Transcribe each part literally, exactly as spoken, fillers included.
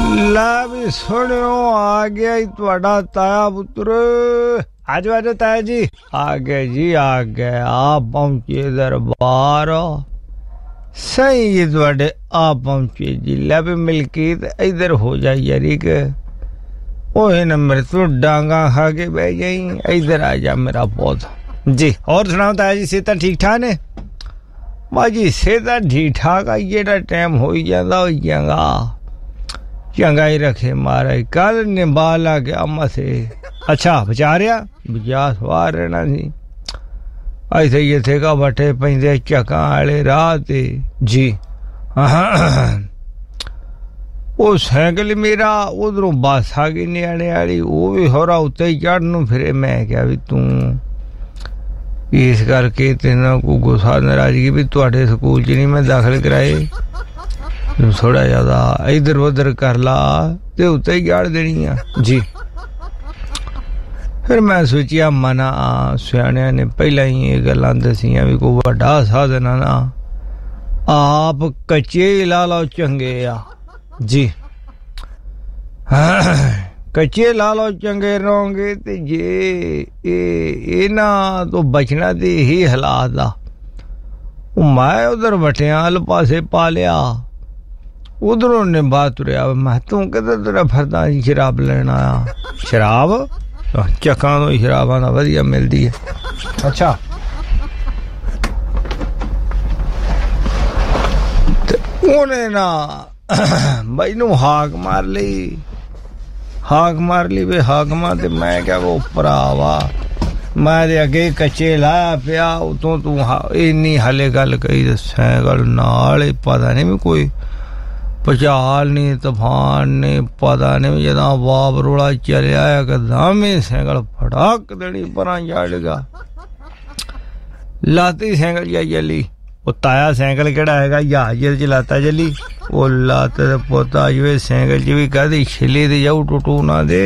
ला भी सुनियो आ गया ही तुहाडा ताया पुत्र आजो आजो ताया जी आ गए जी आ गए आप पहुंचे दरबार सही ये तुहाडे आप पहुंचे जी ला भी मिलकी इधर हो जाए यारी के ओए न मेरे तो डांगा खा के बह जाई इधर आ जा मेरा पौधा जी और सुनाओ ताया जी सेहत ठीक ठाक ने बाजी सेहत ठीक ठाक आ जेड़ा टाइम हो जांदा हो जांगा चंगा ही रखे महाराज कल ने बाल आ गया मसे अच्छा बचा रहा बचा सवार रहना सी ऐसे ही थे का बटे पैंदे चक्का वाले राह ते जी वो साइकिल मेरा उधरों बस आ गई न्याणे वाली वो भी होरा उत्ते ही चढ़न फिरे मैं क्या भी तू इस करके तेना को गुस्सा नाराजगी भी तुहाडे स्कूल च नहीं मैं दाखिल कराए थोड़ा ज्यादा इधर उधर कर ला ते उत्ते ही गाड़ देनी आ जी फिर मैं सोचिया मना सियाणिया ने पहला ही ये गल्लां दसियां भी कोई बड़ा साधन ना आप कच्चे ला लो चंगे आ जी कच्चे ला लो चंगे रहोगे ते जे ए ना तो बचना ते ही हालात दा मैं उधर बटियाल पासे पा लिया उधरों ने बात रहा मैं तू कहता तेरा फरदा शराब लेना आया शराब चक्का तो शराब आना वधिया मिलती है अच्छा उन्हें ना मैनू हाक मार ली हाक मार ली वे हाक मार ते मैं क्या वो भरावा मैं ते अगे कच्चे लाया पिया उतों तू इन्नी हाले गल कही सैकल नाल पता नहीं भी कोई पचाल नहीं तूफान ने पता नहीं जदा बाप रोड़ा चलिया कदम ही सैकल फटाक देनी पर जाड़गा लाती सैकल या जली वो ताया सैकल केड़ा है जहाज चलाता जली वो लाते पोता जो सैकल च भी कहती छिली ते जाऊ टुटू ना दे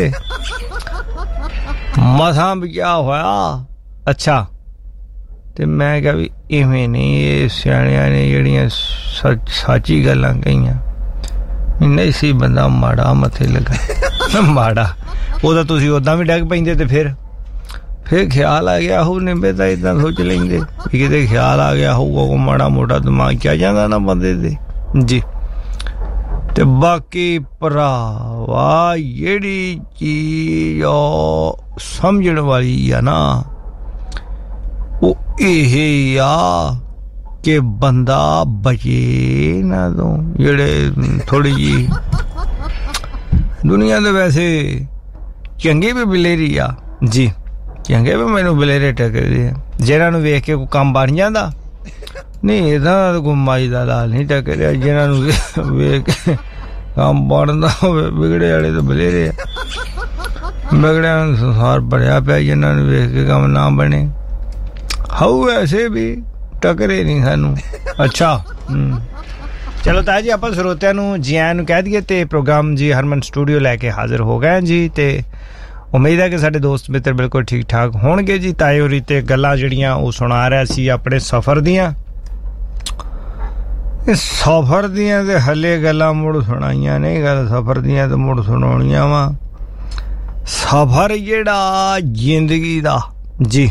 मसा बचा होया अच्छा ते मैं क्या भी इवें नहीं ये सियाणियां ने जेड़ियां सच्ची गल्लां कहियां नहीं सी बंदा माड़ा मथे लगा माड़ा वो तो तुसी उदा भी डग पैंदे ते फिर फिर ख्याल आ गया हो निंबे तां इदां सोच लेंदे किते ख्याल आ गया होगा को माड़ा मोटा दिमाग क्या जांदा ना बंदे दे जी ते बाकी भरावा जेड़ी चीज समझण वाली है ना वो एहे आ कि बंदा बचे ना तो जेड़े थोड़ी जी दुनिया दे वैसे चंगे भी बलेरी आ जी चंगे भी मैनू बलेरे टकरदे जिन्हां नू वेख के कोई कम बन जांदा नहीं इदां कोई माई दा लाल नहीं टकरिया जिन्हां नू वेख के कम बनदा होवे बिगड़े वाले तो बलेरे बिगड़िया संसार भरिया पिया जिन्हां नू वेख के कम ना बने हाउ ऐसे भी टकरे नहीं सानू अच्छा चलो ताया जी आप श्रोतियां नू जी आयां नू कह दिए ते प्रोग्राम जी हरमन स्टूडियो लैके हाजिर हो गए जी ते उम्मीद है कि साडे दोस्त मित्र बिल्कुल ठीक ठाक होणगे जी ताए होरी ते गल्लां जड़ियां वो सुना रहा सी अपने सफर दियां सफर दियां ते हले गल्लां मुड़ सुनाइयां नहीं गल सफर दियां ते मुड़ सुनाउणियां वा सफर जेड़ा जिंदगी दा जी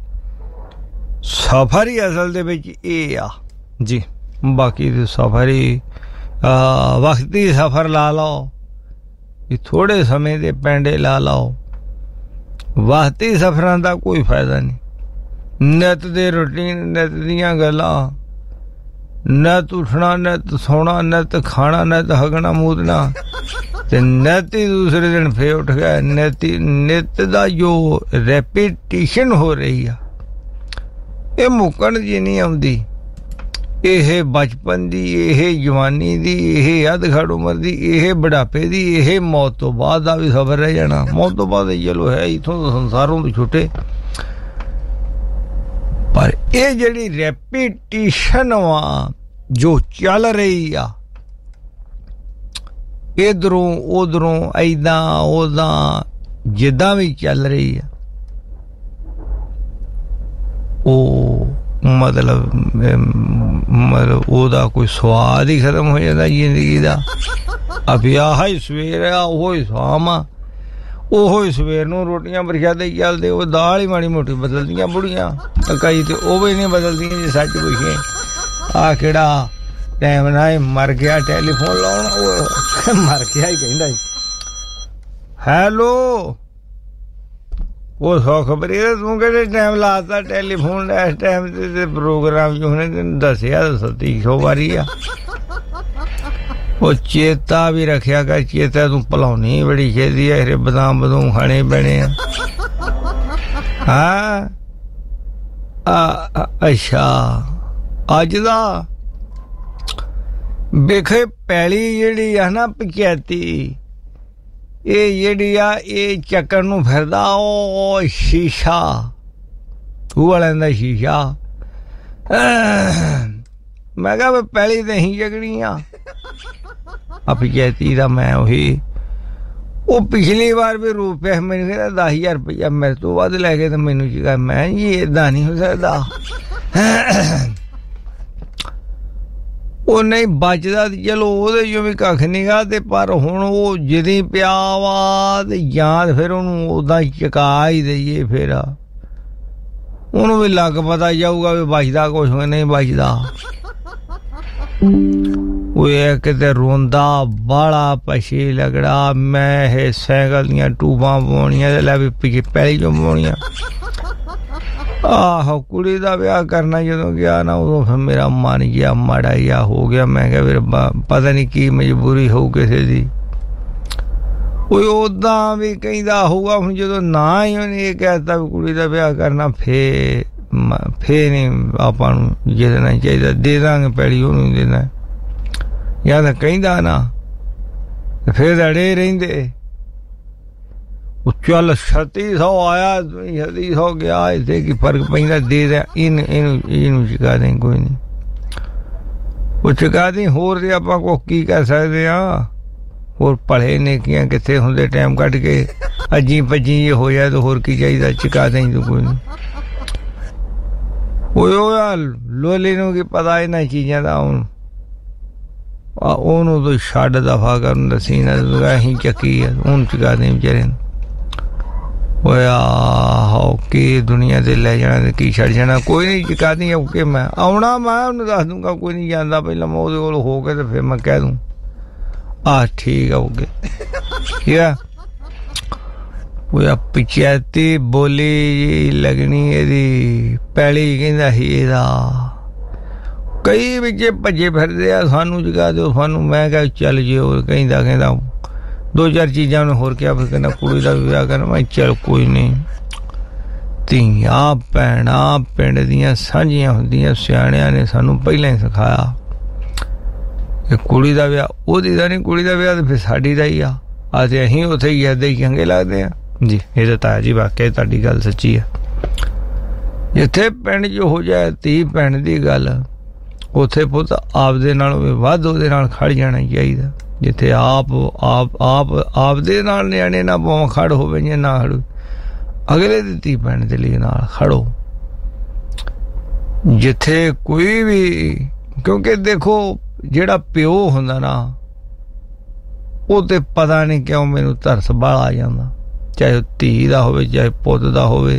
सफर ही असल दे विच एह आ जी बाकी ते सफर ही वक्ती सफर ला लो थोड़े समय दे पैंडे ला लो वक्ती सफरां दा कोई फायदा नहीं नित दे रूटीन नित दियां गल्लां नित उठना नित सोना नित खाना नित हगना मूदना ते नित ही दूसरे दिन फिर उठ गया नित नित दा जो रेपिटेशन हो रही है ये मुकण जी नहीं आउंदी एह बचपन दी एह जवानी दी एह अधखड़ उम्र दी एह बुढ़ापे दी एह मौत तो बाद दा भी सफर रह जाना मौत तो बाद चलो है इथों तो संसारों तो छुटे पर ये जड़ी रेपिटेशन वा जो चल रही आ इधरों उधरों ऐदा ओदा जिदा भी चल रही है ओ मतलब मतलब ਉਹਦਾ ਕੋਈ ਸਵਾਦ ਹੀ ਖਤਮ ਹੋ ਜਾਂਦਾ ਜ਼ਿੰਦਗੀ ਦਾ। ਅਭੀ ਆਹ ਹੀ ਸਵੇਰ ਆ, ਉਹ ਹੀ ਸ਼ਾਮ ਆ, ਉਹੋ ਹੀ ਸਵੇਰ ਨੂੰ ਰੋਟੀਆਂ ਪ੍ਰਸ਼ਾਦੇ ਚੱਲਦੇ, ਉਹ ਦਾਲ ਹੀ ਮਾੜੀ ਮੋਟੀ ਬਦਲਦੀਆਂ ਬੁੜੀਆਂ, ਕਈ ਤੇ ਉਹ ਵੀ ਨਹੀਂ ਬਦਲਦੀਆਂ ਜੇ ਸੱਚ ਪੁੱਛੇ। ਆਹ ਕਿਹੜਾ ਟਾਈਮ ਨਾਲ ਮਰ ਗਿਆ ਟੈਲੀਫੋਨ ਲਾਉਣ, ਉਹ ਮਰ ਗਿਆ ਹੀ ਕਹਿੰਦਾ ਸੀ। ਹੈਲੋ, ਉਹ ਸੌ ਖਬਰੀ ਤੂੰ ਕਿਹੜੇ ਟਾਈਮ ਲਾਤਾ ਟੈਲੀਫੋਨ ਇਸ ਟਾਈਮ ਤੇ ਪ੍ਰੋਗਰਾਮ ਜੋ ਉਹਨੇ ਤੈਨੂੰ ਦੱਸਿਆ ਸੱਤੀ ਸੌ ਵਾਰੀ ਆ। ਉਹ ਚੇਤਾ ਵੀ ਰੱਖਿਆ ਕਰ, ਚੇਤਾ ਤੂੰ ਭੁਲਾਉਣੀ ਬੜੀ ਛੇਤੀ ਆ, ਇਹ ਬਦਾਮ ਬਦੂਮ ਖਾਣੇ ਪੈਣੇ ਆ। ਹਾਂ ਅੱਛਾ, ਅੱਜ ਦਾ ਵੇਖੇ ਪੈਲੀ ਜਿਹੜੀ ਆ ਨਾ ਪੰਚਾਇਤੀ, ਇਹ ਜਿਹੜੀ ਆ ਇਹ ਚੱਕਰ ਨੂੰ ਫਿਰਦਾ ਉਹ ਸ਼ੀਸ਼ਾ, ਤੂੰ ਵਾਲਿਆਂ ਦਾ ਸ਼ੀਸ਼ਾ। ਮੈਂ ਕਿਹਾ ਪਹਿਲੀ ਤਾਂ ਅਸੀਂ ਜਗਣੀ ਆ ਪੰਚਾਇਤੀ ਦਾ। ਮੈਂ ਉਹੀ ਉਹ ਪਿਛਲੀ ਵਾਰ ਵੀ ਰੁਪਿਆ ਮੈਨੂੰ ਕਹਿੰਦਾ ਦਸ ਹਜ਼ਾਰ ਰੁਪਇਆ ਮੇਰੇ ਤੋਂ ਵੱਧ ਲੈ ਕੇ ਤੇ ਮੈਨੂੰ ਕਿਹਾ ਮੈਂ ਜੀ ਏਦਾਂ ਨਹੀਂ ਹੋ ਸਕਦਾ। ਉਹ ਨਹੀਂ ਬਚਦਾ ਚਲੋ ਉਹਦੇ ਚੋਂ ਵੀ ਕੱਖ ਨੀ ਗਾ, ਤੇ ਪਰ ਹੁਣ ਉਹ ਜਿਦੀ ਪਿਆ ਵਾ ਤੇ ਜਾਂ ਫਿਰ ਉਹਨੂੰ ਓਦਾਂ ਚੁਕਾ ਹੀ ਦੇਈਏ, ਫਿਰ ਉਹਨੂੰ ਵੀ ਲੱਗ ਪਤਾ ਜਾਊਗਾ ਵੀ ਬਚਦਾ ਕੁਛ ਨਹੀਂ ਬਚਦਾ। ਉਹ ਇਹ ਕਿਤੇ ਰੋਂਦਾ ਬਾਲਾ ਪਛੀ ਲੱਗੜਾ, ਮੈਂ ਇਹ ਸਾਈਕਲ ਦੀਆਂ ਟੂਬਾਂ ਪਾਉਣੀਆਂ ਤੇ ਲੈ ਵੀ ਪਿੱਛੇ ਪੈਲੀ ਚੋਂ ਪਾਉਣੀਆਂ। ਆਹੋ ਕੁੜੀ ਦਾ ਵਿਆਹ ਕਰਨਾ ਜਦੋਂ ਗਿਆ ਨਾ, ਉਦੋਂ ਫਿਰ ਮੇਰਾ ਮਨ ਗਿਆ ਮਾੜਾ ਜਿਹਾ ਹੋ ਗਿਆ। ਮੈਂ ਕਿਹਾ ਫਿਰ ਪਤਾ ਨਹੀਂ ਕੀ ਮਜਬੂਰੀ ਹੋਊ ਕਿਸੇ ਦੀ। ਕੋਈ ਓਦਾਂ ਵੀ ਕਹਿੰਦਾ ਹੋਊਗਾ, ਹੁਣ ਜਦੋਂ ਨਾ ਹੀ ਉਹਨੇ ਇਹ ਕਹਿ ਦਿੱਤਾ ਵੀ ਕੁੜੀ ਦਾ ਵਿਆਹ ਕਰਨਾ, ਫੇਰ ਫੇਰ ਨਹੀਂ ਆਪਾਂ ਨੂੰ ਜੇ ਦੇਣਾ ਚਾਹੀਦਾ, ਦੇ ਦਾਂਗੇ ਪੈਲੀ ਉਹਨੂੰ ਦੇਣਾ, ਜਾਂ ਤਾਂ ਕਹਿੰਦਾ ਨਾ ਫੇਰ ਅੜੇ ਰਹਿੰਦੇ। ਉਹ ਚੱਲ ਛੱਤੀ ਸੌ ਆਇਆ ਛੱਤੀ ਸੌ ਗਿਆ, ਇੱਥੇ ਕੀ ਫਰਕ ਪੈਂਦਾ, ਦੇ ਦੇ ਇਹਨੂੰ ਇਹਨੂੰ ਇਹਨੂੰ ਚੁਕਾ ਦੇ, ਕੋਈ ਨਹੀਂ ਉਹ ਚੁਕਾ ਦੇ। ਹੋਰ ਤੇ ਆਪਾਂ ਕੋ ਕੀ ਕਰ ਸਕਦੇ ਹਾਂ, ਹੋਰ ਭਲੇ ਨੇਕੀਆਂ ਕਿੱਥੇ ਹੁੰਦੇ, ਟਾਈਮ ਕੱਢ ਕੇ ਅੱਜੀ ਭੱਜੀ ਜੇ ਹੋ ਜਾਏ ਤਾਂ ਹੋਰ ਕੀ ਚਾਹੀਦਾ, ਚੁਕਾ ਦੇ ਤੂੰ ਕੋਈ ਨਹੀਂ। ਉਹ ਯਾਰ ਲੋਲੇ ਨੂੰ ਕੀ ਪਤਾ ਇਹਨਾਂ ਚੀਜ਼ਾਂ ਦਾ, ਹੁਣ ਉਹਨੂੰ ਤਾਂ ਛੱਡ ਦਫਾ ਕਰਨ ਦੱਸੀ ਨਾ, ਅਸੀਂ ਚੱਕੀ ਆ ਉਹਨੂੰ ਚੁਕਾ ਦੇ ਵਿਚਾਰੇ ਨੂੰ। ਹੋਇਆ ਹੋ ਕੀ ਦੁਨੀਆ ਤੇ ਲੈ ਜਾਣਾ ਤੇ ਕੀ ਛੱਡ ਜਾਣਾ, ਕੋਈ ਨਹੀਂ ਚੁਕਾ ਦੀ ਓਕੇ। ਮੈਂ ਆਉਣਾ, ਮੈਂ ਉਹਨੂੰ ਦੱਸ ਦੂੰਗਾ, ਕੋਈ ਨਹੀਂ ਜਾਂਦਾ, ਪਹਿਲਾਂ ਮੈਂ ਉਹਦੇ ਕੋਲ ਹੋ ਕੇ ਤੇ ਫਿਰ ਮੈਂ ਕਹਿ ਦੂੰ ਆਹ ਠੀਕ ਆ ਓਕੇ। ਠੀਕ ਆ, ਉਹ ਪੰਚਾਇਤੀ ਬੋਲੀ ਲੱਗਣੀ ਇਹਦੀ ਪੈਲੀ, ਕਹਿੰਦਾ ਸੀ ਇਹਦਾ ਕਈ ਵਿੱਚ ਭੱਜੇ ਫਿਰਦੇ ਆ, ਸਾਨੂੰ ਜਗਾ ਦਿਓ ਸਾਨੂੰ। ਮੈਂ ਕਿਹਾ ਚੱਲ ਜੇ ਉਹ ਕਹਿੰਦਾ ਕਹਿੰਦਾ ਦੋ ਚਾਰ ਚੀਜ਼ਾਂ ਉਹਨੇ ਹੋਰ ਕਿਹਾ, ਫਿਰ ਕਹਿੰਦਾ ਕੁੜੀ ਦਾ ਵਿਆਹ ਕਰਨਾ। ਮੈਂ ਚੱਲ ਕੋਈ ਨਹੀਂ, ਧੀਆਂ ਭੈਣਾਂ ਪਿੰਡ ਦੀਆਂ ਸਾਂਝੀਆਂ ਹੁੰਦੀਆਂ, ਸਿਆਣਿਆਂ ਨੇ ਸਾਨੂੰ ਪਹਿਲਾਂ ਹੀ ਸਿਖਾਇਆ ਕਿ ਕੁੜੀ ਦਾ ਵਿਆਹ ਉਹਦੀ ਦਾ ਨਹੀਂ, ਕੁੜੀ ਦਾ ਵਿਆਹ ਤਾਂ ਫਿਰ ਸਾਡੀ ਦਾ ਹੀ ਆ, ਆ ਤੇ ਅਸੀਂ ਉੱਥੇ ਹੀ ਏਦਾਂ ਹੀ ਚੰਗੇ ਲੱਗਦੇ ਆ ਜੀ। ਇਹ ਤਾਂ ਤਾਇਆ ਜੀ ਵਾਕਿਆ ਤੁਹਾਡੀ ਗੱਲ ਸੱਚੀ ਆ। ਜਿੱਥੇ ਪਿੰਡ 'ਚ ਹੋ ਜਾਏ ਧੀ ਭੈਣ ਦੀ ਗੱਲ, ਉੱਥੇ ਪੁੱਤ ਆਪਦੇ ਨਾਲੋਂ ਵੀ ਵੱਧ ਉਹਦੇ ਨਾਲ ਖੜ ਜਾਣਾ ਚਾਹੀਦਾ। ਜਿੱਥੇ ਆਪ ਆਪ ਆਪ ਆਪਦੇ ਨਾਲ ਨਿਆਣੇ ਨਾ ਭਾਵੇਂ ਖੜ ਹੋਵੇ ਜਾਂ ਨਾ ਖੜੋ, ਅਗਲੇ ਦੀ ਧੀ ਭੈਣ ਦੇ ਲਈ ਨਾਲ ਖੜੋ। ਜਿੱਥੇ ਕੋਈ ਵੀ, ਕਿਉਂਕਿ ਦੇਖੋ ਜਿਹੜਾ ਪਿਓ ਹੁੰਦਾ ਨਾ, ਉਹ ਤੇ ਪਤਾ ਨਹੀਂ ਕਿਉਂ ਮੈਨੂੰ ਤਰਸ ਬਾਹਲਾ ਆ ਜਾਂਦਾ, ਚਾਹੇ ਧੀ ਦਾ ਹੋਵੇ ਚਾਹੇ ਪੁੱਤ ਦਾ ਹੋਵੇ,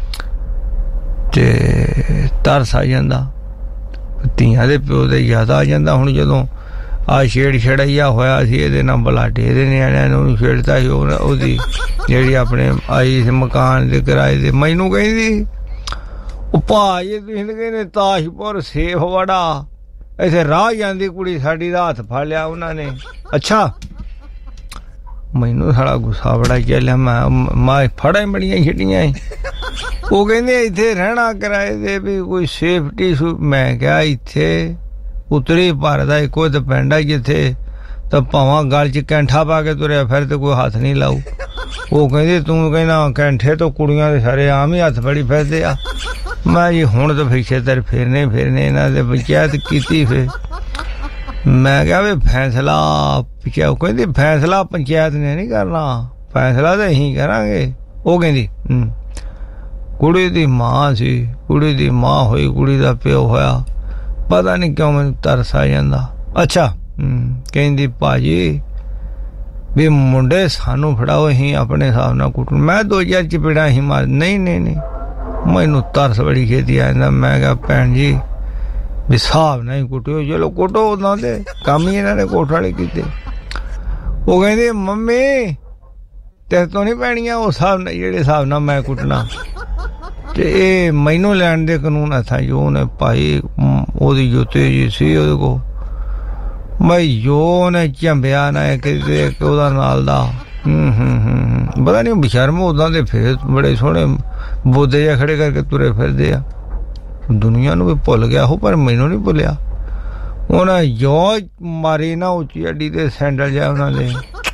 ਤੇ ਤਰਸ ਆ ਜਾਂਦਾ। ਧੀਆਂ ਦੇ ਪਿਓ ਦੇ ਯਾਦ ਆ ਜਾਂਦਾ। ਹੁਣ ਜਦੋਂ ਆ ਛੇੜ ਛੜਈਆ ਹੋਇਆ ਸੀ ਇਹਦੇ ਨਾਲ ਬਲਾਡੇ, ਇਹਦੇ ਨਿਆਣਿਆਂ ਨੇ ਉਹਨੂੰ ਛੇੜਤਾ ਸੀ, ਉਹਦੀ ਜਿਹੜੀ ਆਪਣੇ ਆਈ ਸੀ ਮਕਾਨ ਦੇ ਕਿਰਾਏ ਦੇ, ਮੈਨੂੰ ਕਹਿੰਦੀ ਉਹ ਭਾਅ ਜੀ ਤੁਸੀਂ ਕਹਿੰਦੇ ਤਾਸ਼ਪੁਰ ਸੇਫ ਵੜਾ, ਇੱਥੇ ਰਾਹ ਜਾਂਦੀ ਕੁੜੀ ਸਾਡੀ ਦਾ ਹੱਥ ਫੜ ਲਿਆ ਉਹਨਾਂ ਨੇ। ਅੱਛਾ, ਮੈਨੂੰ ਸਾਡਾ ਗੁੱਸਾ ਬੜਾ ਚੱਲਿਆ, ਮੈਂ ਮੈਂ ਫੜਾਂ ਬੜੀਆਂ ਛੱਡੀਆਂ ਸੀ। ਉਹ ਕਹਿੰਦੇ ਇੱਥੇ ਰਹਿਣਾ ਕਿਰਾਏ ਦੇ ਵੀ ਕੋਈ ਸੇਫਟੀ। ਮੈਂ ਕਿਹਾ ਇੱਥੇ ਉੱਤਰੀ ਭਾਰਤ ਦਾ ਇੱਕੋ ਤਾਂ ਪਿੰਡ ਹੈ ਜਿੱਥੇ ਤਾਂ ਭਾਵਾਂ ਗਲ 'ਚ ਕੈਂਠਾ ਪਾ ਕੇ ਤੁਰਿਆ ਫਿਰ ਤੇ ਕੋਈ ਹੱਥ ਨਹੀਂ ਲਾਊ। ਉਹ ਕਹਿੰਦੇ ਤੂੰ ਕਹਿੰਦਾ ਕੈਂਠੇ ਤੋਂ ਕੁੜੀਆਂ ਦੇ ਸਾਰੇ ਆਮ ਹੀ ਹੱਥ ਫੜੀ ਫਿਰਦੇ ਆ। ਮੈਂ ਜੀ ਹੁਣ ਤਾਂ ਫਿਰ ਛੇਤਰ ਫੇਰਨੇ ਫੇਰਨੇ ਇਹਨਾਂ ਦੇ ਪੰਚਾਇਤ ਕੀਤੀ। ਫਿਰ ਮੈਂ ਕਿਹਾ ਵੀ ਫੈਸਲਾ ਉਹ ਕਹਿੰਦੀ ਫੈਸਲਾ ਪੰਚਾਇਤ ਨੇ ਨਹੀਂ ਕਰਨਾ, ਫੈਸਲਾ ਤਾਂ ਅਸੀਂ ਕਰਾਂਗੇ। ਉਹ ਕਹਿੰਦੀ ਕੁੜੀ ਦੀ ਮਾਂ ਸੀ, ਕੁੜੀ ਦੀ ਮਾਂ ਹੋਈ, ਕੁੜੀ ਦਾ ਪਿਓ ਹੋਇਆ। ਪਤਾ ਨਹੀਂ ਕਿਉਂ ਮੈਨੂੰ ਤਰਸ ਆ ਜਾਂਦਾ। ਅੱਛਾ ਕਹਿੰਦੀ ਭਾਜੀ ਵੀ ਮੁੰਡੇ ਸਾਨੂੰ ਫੜਾਓ, ਅਸੀਂ ਆਪਣੇ ਹਿਸਾਬ ਨਾਲ ਕੁੱਟਣ। ਮੈਂ ਦੋ ਚਾਰ ਚਪੇੜਾਂ ਹੀ ਮਾਰ। ਨਹੀਂ ਨਹੀਂ ਨਹੀਂ, ਮੈਨੂੰ ਤਰਸ ਬੜੀ ਛੇਤੀ ਆ ਜਾਂਦਾ। ਮੈਂ ਕਿਹਾ ਭੈਣ ਜੀ ਵੀ ਹਿਸਾਬ ਨਾਲ ਹੀ ਕੁੱਟਿਓ, ਚਲੋ ਕੁੱਟੋ। ਉਹਨਾਂ ਦੇ ਕੰਮ ਹੀ ਇਹਨਾਂ ਨੇ ਕੋਠ ਵਾਲੇ ਕੀਤੇ। ਉਹ ਕਹਿੰਦੇ ਮੰਮੀ ਤੇਰੇ ਤੋਂ ਨਹੀਂ ਪੈਣੀਆਂ ਉਹ ਹਿਸਾਬ ਨਾਲ, ਜਿਹੜੇ ਹਿਸਾਬ ਨਾਲ ਮੈਂ ਕੁੱਟਣਾ। ਤੇ ਇਹ ਮੈਨੂੰ ਲੈਣ ਦੇ ਕਾਨੂੰਨ ਹੱਥਾਂ ਜੋ ਉਹਨੇ ਭਾਈ ਉਹਦੀ ਜੋ ਤੇਜੀ ਸੀ ਉਹਦੇ ਕੋਲ, ਮੈਂ ਜੋ ਨੇ ਝੰਬਿਆ ਨਾ ਕਿਤੇ ਉਹਦਾ ਨਾਲ ਦਾ। ਹੂੰ ਹੂੰ ਹੂੰ ਪਤਾ ਨਹੀਂ ਬਸ਼ਰਮ ਉਦਾਂ ਦੇ ਫੇਰ ਬੜੇ ਸੋਹਣੇ ਬੋਦੇ ਜਿਹਾ ਖੜੇ ਕਰਕੇ ਤੁਰੇ ਫਿਰਦੇ ਆ। ਦੁਨੀਆ ਨੂੰ ਵੀ ਭੁੱਲ ਗਿਆ ਉਹ, ਪਰ ਮੈਨੂੰ ਨਹੀਂ ਭੁੱਲਿਆ। ਉਹਨਾਂ ਜੋ ਮਾਰੀ ਨਾ ਉੱਚੀ ਅੱਡੀ ਤੇ ਸੈਂਡਲ ਜਿਹਾ ਉਹਨਾਂ ਦੇ।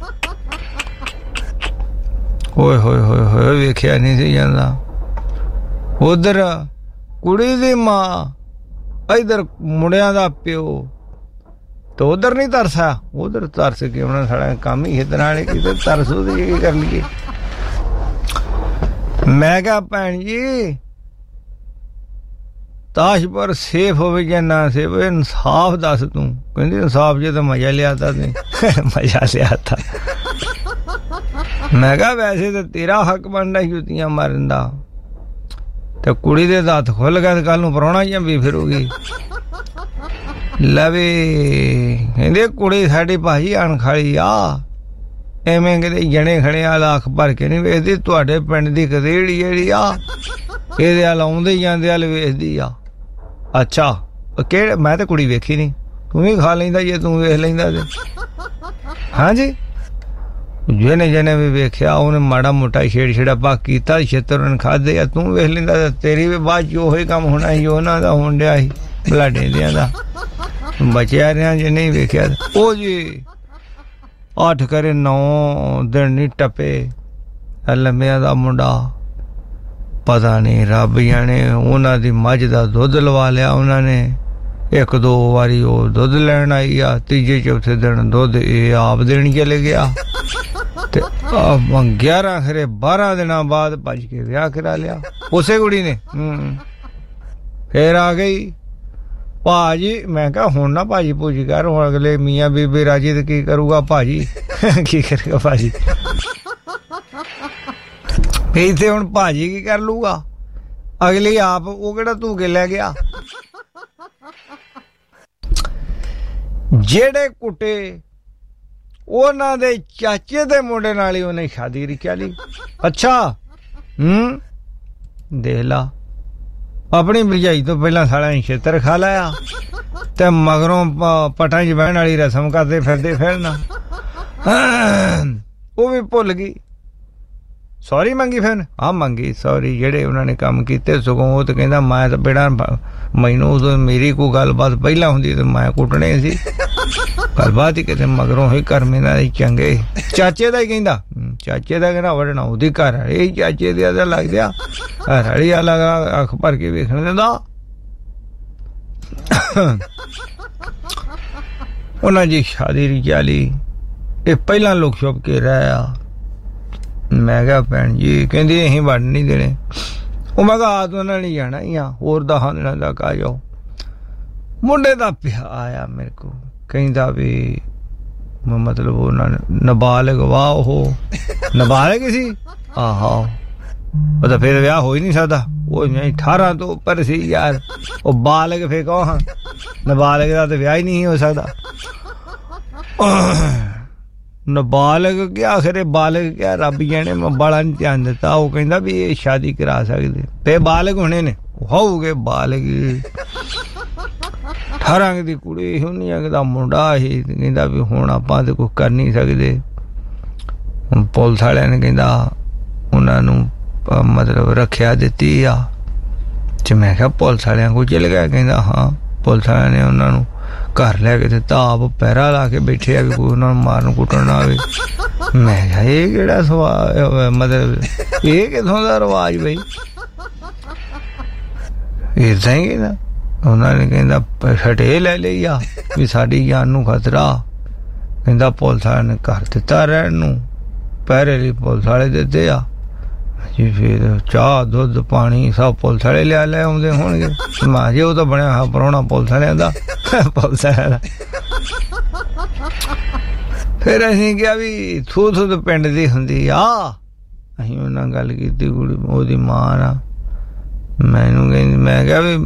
ਹੋਏ ਹੋਏ ਹੋਏ ਹੋਏ ਵੇਖਿਆ ਨਹੀਂ ਸੀ ਜਾਂਦਾ। ਉਧਰ ਕੁੜੀ ਦੀ ਮਾਂ, ਇਧਰ ਮੁੰਡਿਆਂ ਦਾ ਪਿਓ। ਤੇ ਉਧਰ ਨਹੀਂ ਤਰਸਾ, ਉਧਰ ਤਰਸ ਕੇ ਉਹਨਾਂ ਸਾਡਾ ਕੰਮ ਹੀ ਹਿੱਦਣ ਵਾਲੇ ਕਿਤੇ ਤਰਸ ਉਹਦੇ ਕੀ ਕਰ ਲਈਏ। ਮੈਂ ਕਿਹਾ ਭੈਣ ਜੀ ਤਾਸ਼ਪੁਰ ਸੇਫ ਹੋਵੇ ਜਾਂ ਨਾ ਸੇਫ ਹੋਵੇ, ਇਨਸਾਫ ਦੱਸ ਤੂੰ। ਕਹਿੰਦੀ ਇਨਸਾਫ ਜੇ ਤਾਂ ਮਜ਼ਾ ਲਿਆ ਤਾ ਤੇ ਮਜ਼ਾ ਲਿਆ ਤਾ। ਮੈਂ ਕਿਹਾ ਵੈਸੇ ਤਾਂ ਤੇਰਾ ਹੱਕ ਬਣਦਾ ਜੁੱਤੀਆਂ ਮਾਰਨ ਦਾ, ਤੇ ਕੁੜੀ ਦੇ ਹੱਥ ਖੁੱਲ ਗਏ ਕੱਲ ਨੂੰ ਪ੍ਰਾਹੁਣਾ ਜੰਮੀ ਫਿਰੂਗੀ। ਲਵੇ ਕਹਿੰਦੇ ਕੁੜੀ ਸਾਡੀ ਭਾਜੀ ਅਣਖਾਲੀ ਆ, ਐਵੇਂ ਕਿਤੇ ਜਣੇ ਖੜੇ ਆ ਲੱਖ ਭਰ ਕੇ ਨਹੀਂ ਵੇਖਦੀ। ਤੁਹਾਡੇ ਪਿੰਡ ਦੀ ਕਦੇੜੀ ਜਿਹੜੀ ਆ ਇਹਦੇ ਵੱਲ ਆਉਂਦੇ ਜਾਂਦੇ ਵੱਲ ਵੇਖਦੀ ਆ। ਅੱਛਾ ਕਿਹੜੇ? ਮੈਂ ਤਾਂ ਕੁੜੀ ਵੇਖੀ ਨਹੀਂ, ਤੂੰ ਵੀ ਖਾ ਲੈਂਦਾ ਜੇ ਤੂੰ ਵੇਖ ਲੈਂਦਾ ਤੇ। ਹਾਂਜੀ ਜਿਹਨੇ ਜਿਹਨੇ ਵੀ ਵੇਖਿਆ ਉਹਨੇ ਮਾੜਾ ਮੋਟਾ ਛੇੜ ਛੇੜਾਪਾ ਕੀਤਾ, ਛੇਤਰ ਖਾਦੇ ਆ, ਤੂੰ ਵੇਖ ਲੈਂਦਾ। ਤੇਰੀ ਵੀ ਬਾਅਦ ਚ ਉਹੀ ਕੰਮ ਹੋਣਾ ਸੀ ਉਹਨਾਂ ਦਾ ਹੋਣ ਡਿਆ ਸੀ ਬਲਾਡੇਂਦਿਆਂ ਦਾ। ਬਚਿਆ ਰਿਹਾ ਜੇ ਨਹੀਂ ਵੇਖਿਆ। ਉਹ ਜੀ ਅੱਠ ਕਰੇ ਨੌ ਦਿਨ ਨਹੀਂ ਟੱਪੇ ਲੰਮਿਆਂ ਦਾ ਮੁੰਡਾ, ਪਤਾ ਨਹੀਂ ਰੱਬ ਜਾਣੇ ਉਹਨਾਂ ਦੀ ਮੱਝ ਦਾ ਦੁੱਧ ਲਵਾ ਲਿਆ ਉਹਨਾਂ ਨੇ। ਇੱਕ ਦੋ ਵਾਰੀ ਉਹ ਦੁੱਧ ਲੈਣ ਆਈ ਆ, ਤੀਜੇ ਚੌਥੇ ਦਿਨ ਦੁੱਧ ਇਹ ਆਪ ਦੇਣ ਚਲੇ ਗਿਆ। ਤੇ ਗਿਆਰਾਂ ਖਰੇ ਬਾਰਾਂ ਦਿਨਾਂ ਬਾਅਦ ਭੱਜ ਕੇ ਵਿਆਹ ਕਰਾ ਲਿਆ ਉਸੇ ਕੁੜੀ ਨੇ। ਹੂੰ ਫੇਰ ਆ ਗਈ ਭਾਜੀ। ਮੈਂ ਕਿਹਾ ਹੁਣ ਨਾ ਭਾਜੀ ਭੂਜੀ ਕਰ, ਹੁਣ ਅਗਲੇ ਮੀਆਂ ਬੀਬੀ ਰਾਜੀ ਤੇ ਕੀ ਕਰੂਗਾ ਭਾਜੀ? ਕੀ ਕਰੇਗਾ ਭਾਜੀ? ਇੱਥੇ ਹੁਣ ਭਾਜੀ ਕੀ ਕਰ ਲੂਗਾ? ਅਗਲੀ ਆਪ ਉਹ ਕਿਹੜਾ ਤੂੰ ਕੇ ਲੈ ਗਿਆ? ਜਿਹੜੇ ਕੁੱਟੇ ਉਹਨਾਂ ਦੇ ਚਾਚੇ ਦੇ ਮੁੰਡੇ ਨਾਲ ਹੀ ਉਹਨੇ ਸ਼ਾਦੀ ਰਚਾ ਲਈ। ਅੱਛਾ ਹੂੰ ਦੇਖ ਲਾ, ਆਪਣੀ ਭਰਜਾਈ ਤੋਂ ਪਹਿਲਾਂ ਸਾਲਾ ਛੇਤਰ ਖਾ ਲਿਆ ਤੇ ਮਗਰੋਂ ਪਟਾਂ ਚ ਬਹਿਣ ਵਾਲੀ ਰਸਮ ਕਰਦੇ ਫਿਰਦੇ ਫਿਰਨਾ। ਉਹ ਵੀ ਭੁੱਲ ਗਈ। ਸੌਰੀ ਮੰਗੀ ਫਿਰ? ਹਾਂ ਮੰਗੀ ਸੌਰੀ, ਜਿਹੜੇ ਉਹਨਾਂ ਨੇ ਕੰਮ ਕੀਤੇ। ਸਗੋਂ ਉਹ ਤਾਂ ਕਹਿੰਦਾ ਮੈਂ ਤਾਂ ਬੇੜਾ ਮੈਨੂੰ ਉਦੋਂ ਮੇਰੀ ਕੋਈ ਗੱਲਬਾਤ ਪਹਿਲਾਂ ਹੁੰਦੀ ਤੇ ਮੈਂ ਕੁੱਟਣੇ ਸੀ। ਗੱਲਬਾਤ ਹੀ ਕਿਤੇ ਮਗਰੋਂ ਹੀ ਕਰਮੇ ਨਾਲ ਚੰਗੇ। ਚਾਚੇ ਦਾ ਹੀ ਕਹਿੰਦਾ, ਚਾਚੇ ਦਾ ਕਹਿੰਦਾ ਵੜਨਾ ਉਹਦੀ ਘਰ ਇਹ ਚਾਚੇ ਦੇ ਦਾ ਲੱਗਦੇ ਆ ਰਲੀ ਵਾਲਾ ਅੱਖ ਭਰ ਕੇ ਵੇਖਣ ਦਿੰਦਾ। ਉਹਨਾਂ ਦੀ ਸ਼ਾਦੀ ਰਚਾ ਲਈ। ਇਹ ਪਹਿਲਾਂ ਲੋਕ ਛੁਪ ਕੇ ਰਹਿ ਆ। ਮੈਂ ਕਿਹਾ ਭੈਣ ਜੀ, ਕਹਿੰਦੀ ਅਸੀਂ ਵੜ ਨਹੀਂ ਦੇਣੇ। ਉਹ ਮੈਂ ਕਿਹਾ ਆ ਉਹਨਾਂ ਨੇ ਜਾਣਾ ਹੀ ਆ, ਹੋਰ ਦਸਾਂ ਦਿਨਾਂ ਤੱਕ ਆ ਜਾਓ। ਮੁੰਡੇ ਦਾ ਪਿਆ ਆਇਆ ਮੇਰੇ ਕੋਲ, ਕਹਿੰਦਾ ਵੀ ਮਤਲਬ ਉਹਨਾਂ ਨੇ ਨਾਬਾਲਗ ਵਾ, ਉਹ ਨਾਬਾਲਗ ਸੀ। ਆਹੋ ਉਹ ਤਾਂ ਫਿਰ ਵਿਆਹ ਹੋ ਹੀ ਨਹੀਂ ਸਕਦਾ, ਉਹ ਅਠਾਰਾਂ ਤੋਂ ਉੱਪਰ ਸੀ ਯਾਰ। ਉਹ ਬਾਲਗ ਫੇ ਕਹੋ ਹਾਂ, ਨਾਬਾਲਗ ਦਾ ਤਾਂ ਵਿਆਹ ਹੀ ਨਹੀਂ ਹੋ ਸਕਦਾ। ਨਾਬਾਲਗ ਕਿਆ ਆਖਰੇ ਬਾਲਗ ਕਿਆ, ਰੱਬ ਜਾਣੇ ਮੈਂ ਬਾਲਾ ਨਹੀਂ ਧਿਆਨ ਦਿੱਤਾ। ਉਹ ਕਹਿੰਦਾ ਵੀ ਇਹ ਸ਼ਾਦੀ ਕਰਾ ਸਕਦੇ ਤੇ ਬਾਲਗ ਹੋਣੇ ਨੇ, ਹੋਊਗੇ ਬਾਲਗ। ਅਠਾਰਾਂ ਦੀ ਕੁੜੀ ਹੁੰਨੀ ਦਾ ਮੁੰਡਾ ਸੀ, ਕਹਿੰਦਾ ਵੀ ਹੁਣ ਆਪਾਂ ਤੇ ਕੁਛ ਕਰ ਨਹੀਂ ਸਕਦੇ। ਹੁਣ ਪੁਲਿਸ ਵਾਲਿਆਂ ਨੇ ਕਹਿੰਦਾ ਉਹਨਾਂ ਨੂੰ ਮਤਲਬ ਰੱਖਿਆ ਦਿੱਤੀ ਆ। ਤੇ ਮੈਂ ਕਿਹਾ ਪੁਲਿਸ ਵਾਲਿਆਂ ਕੋਲ ਚਲ ਗਿਆ? ਕਹਿੰਦਾ ਹਾਂ ਪੁਲਿਸ ਵਾਲਿਆਂ ਨੇ ਉਹਨਾਂ ਨੂੰ ਘਰ ਲੈ ਕੇ ਦਿੱਤਾ, ਆਪ ਪਹਿਰਾ ਲਾ ਕੇ ਬੈਠੇ ਆ ਵੀ ਕੋਈ ਉਹਨਾਂ ਨੂੰ ਮਾਰਨ ਕੁੱਟਣ ਨਾ ਆਵੇ। ਮੈਂ ਕਿਹਾ ਇਹ ਕਿਹੜਾ ਸਵਾਲ, ਮਤਲਬ ਇਹ ਕਿੱਥੋਂ ਦਾ ਰਿਵਾਜ ਬਈ? ਏਦਾਂ ਹੀ ਕਹਿੰਦਾ। ਉਹਨਾਂ ਨੇ ਕਹਿੰਦਾ ਛਟੇ ਲੈ ਲਈ ਆ ਵੀ ਸਾਡੀ ਜਾਨ ਨੂੰ ਖਤਰਾ। ਕਹਿੰਦਾ ਪੁਲਿਸ ਵਾਲਿਆਂ ਨੇ ਘਰ ਦਿੱਤਾ ਰਹਿਣ ਨੂੰ, ਪਹਿਰੇ ਲਈ ਪੁਲਿਸ ਵਾਲੇ ਦਿੱਤੇ ਆ। ਜੀ ਫਿਰ ਚਾਹ ਦੁੱਧ ਪਾਣੀ ਸਭ ਪੁਲਿਸ ਵਾਲੇ ਲਿਆ ਲੈ ਆਉਂਦੇ ਹੋਣਗੇ। ਮਾਂ ਜੀ ਉਹ ਤਾਂ ਬਣਿਆ ਹੋਇਆ ਪ੍ਰਾਹੁਣਾ ਪੁਲਿਸ ਵਾਲਿਆਂ ਦਾ, ਪੁਲਿਸ ਵਾਲਿਆਂ ਦਾ। ਫਿਰ ਅਸੀਂ ਕਿਹਾ ਵੀ ਥੂ ਥੂ ਤਾਂ ਪਿੰਡ ਦੀ ਹੁੰਦੀ ਆ। ਅਸੀਂ ਉਹਨਾਂ ਗੱਲ ਕੀਤੀ ਕੁੜੀ ਉਹਦੀ ਮਾਂ ਨਾਲ, ਮੈਨੂੰ ਕਹਿੰਦੀ, ਮੈਂ ਕਿਹਾ ਵੀ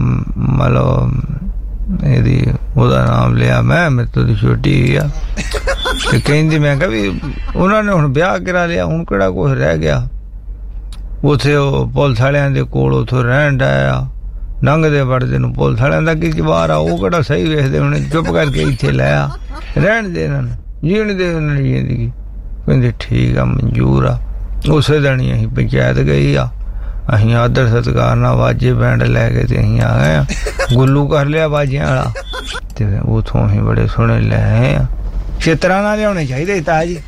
ਮਤਲਬ ਇਹਦੀ ਉਹਦਾ ਨਾਮ ਲਿਆ ਮੈਂ, ਮੇਰੇ ਤੋਂ ਦੀ ਛੋਟੀ ਆ। ਤੇ ਕਹਿੰਦੀ, ਮੈਂ ਕਿਹਾ ਵੀ ਉਹਨਾਂ ਨੇ ਹੁਣ ਵਿਆਹ ਕਰਾ ਲਿਆ, ਹੁਣ ਕਿਹੜਾ ਕੁਛ ਰਹਿ ਗਿਆ। ਉੱਥੇ ਉਹ ਪੁਲਿਸ ਵਾਲਿਆਂ ਦੇ ਕੋਲ ਉੱਥੋਂ ਰਹਿਣ ਡਿਆ, ਲੰਘਦੇ ਵੜਦੇ ਨੂੰ ਪੁਲਿਸ ਵਾਲਿਆਂ ਦਾ ਕੀ ਜਵਾਰ ਆ, ਉਹ ਕਿਹੜਾ ਸਹੀ ਵੇਖਦੇ ਹੋਣੇ। ਚੁੱਪ ਕਰਕੇ ਇੱਥੇ ਲੈ ਆ, ਰਹਿਣ ਦੇ ਇਹਨਾਂ ਨੂੰ, ਜੀਣ ਦੇ ਉਹਨਾਂ ਦੀ ਜ਼ਿੰਦਗੀ। ਕਹਿੰਦੇ ਠੀਕ ਆ, ਮਨਜ਼ੂਰ ਆ। ਉਸੇ ਦਿਨ ਹੀ ਅਸੀਂ ਪੰਚਾਇਤ ਗਈ ਆ। ਅਸੀਂ ਆਦਰ ਸਤਿਕਾਰ ਨਾਲ ਵਾਜੇ ਬੈਂਡ ਲੈ ਕੇ ਤੇ ਅਸੀਂ ਆ ਗਏ ਆ, ਗੁੱਲੂ ਕਰ ਲਿਆ ਬਾਜਿਆਂ ਵਾਲਾ। ਤੇ ਉਥੋਂ ਅਸੀਂ ਬੜੇ ਸੋਹਣੇ ਲੈ ਆਏ ਆ। ਛੇਤਰਾਂ ਨਾਲ ਲਿਆਉਣੇ ਚਾਹੀਦੇ ਤਾਂ ਜੀ।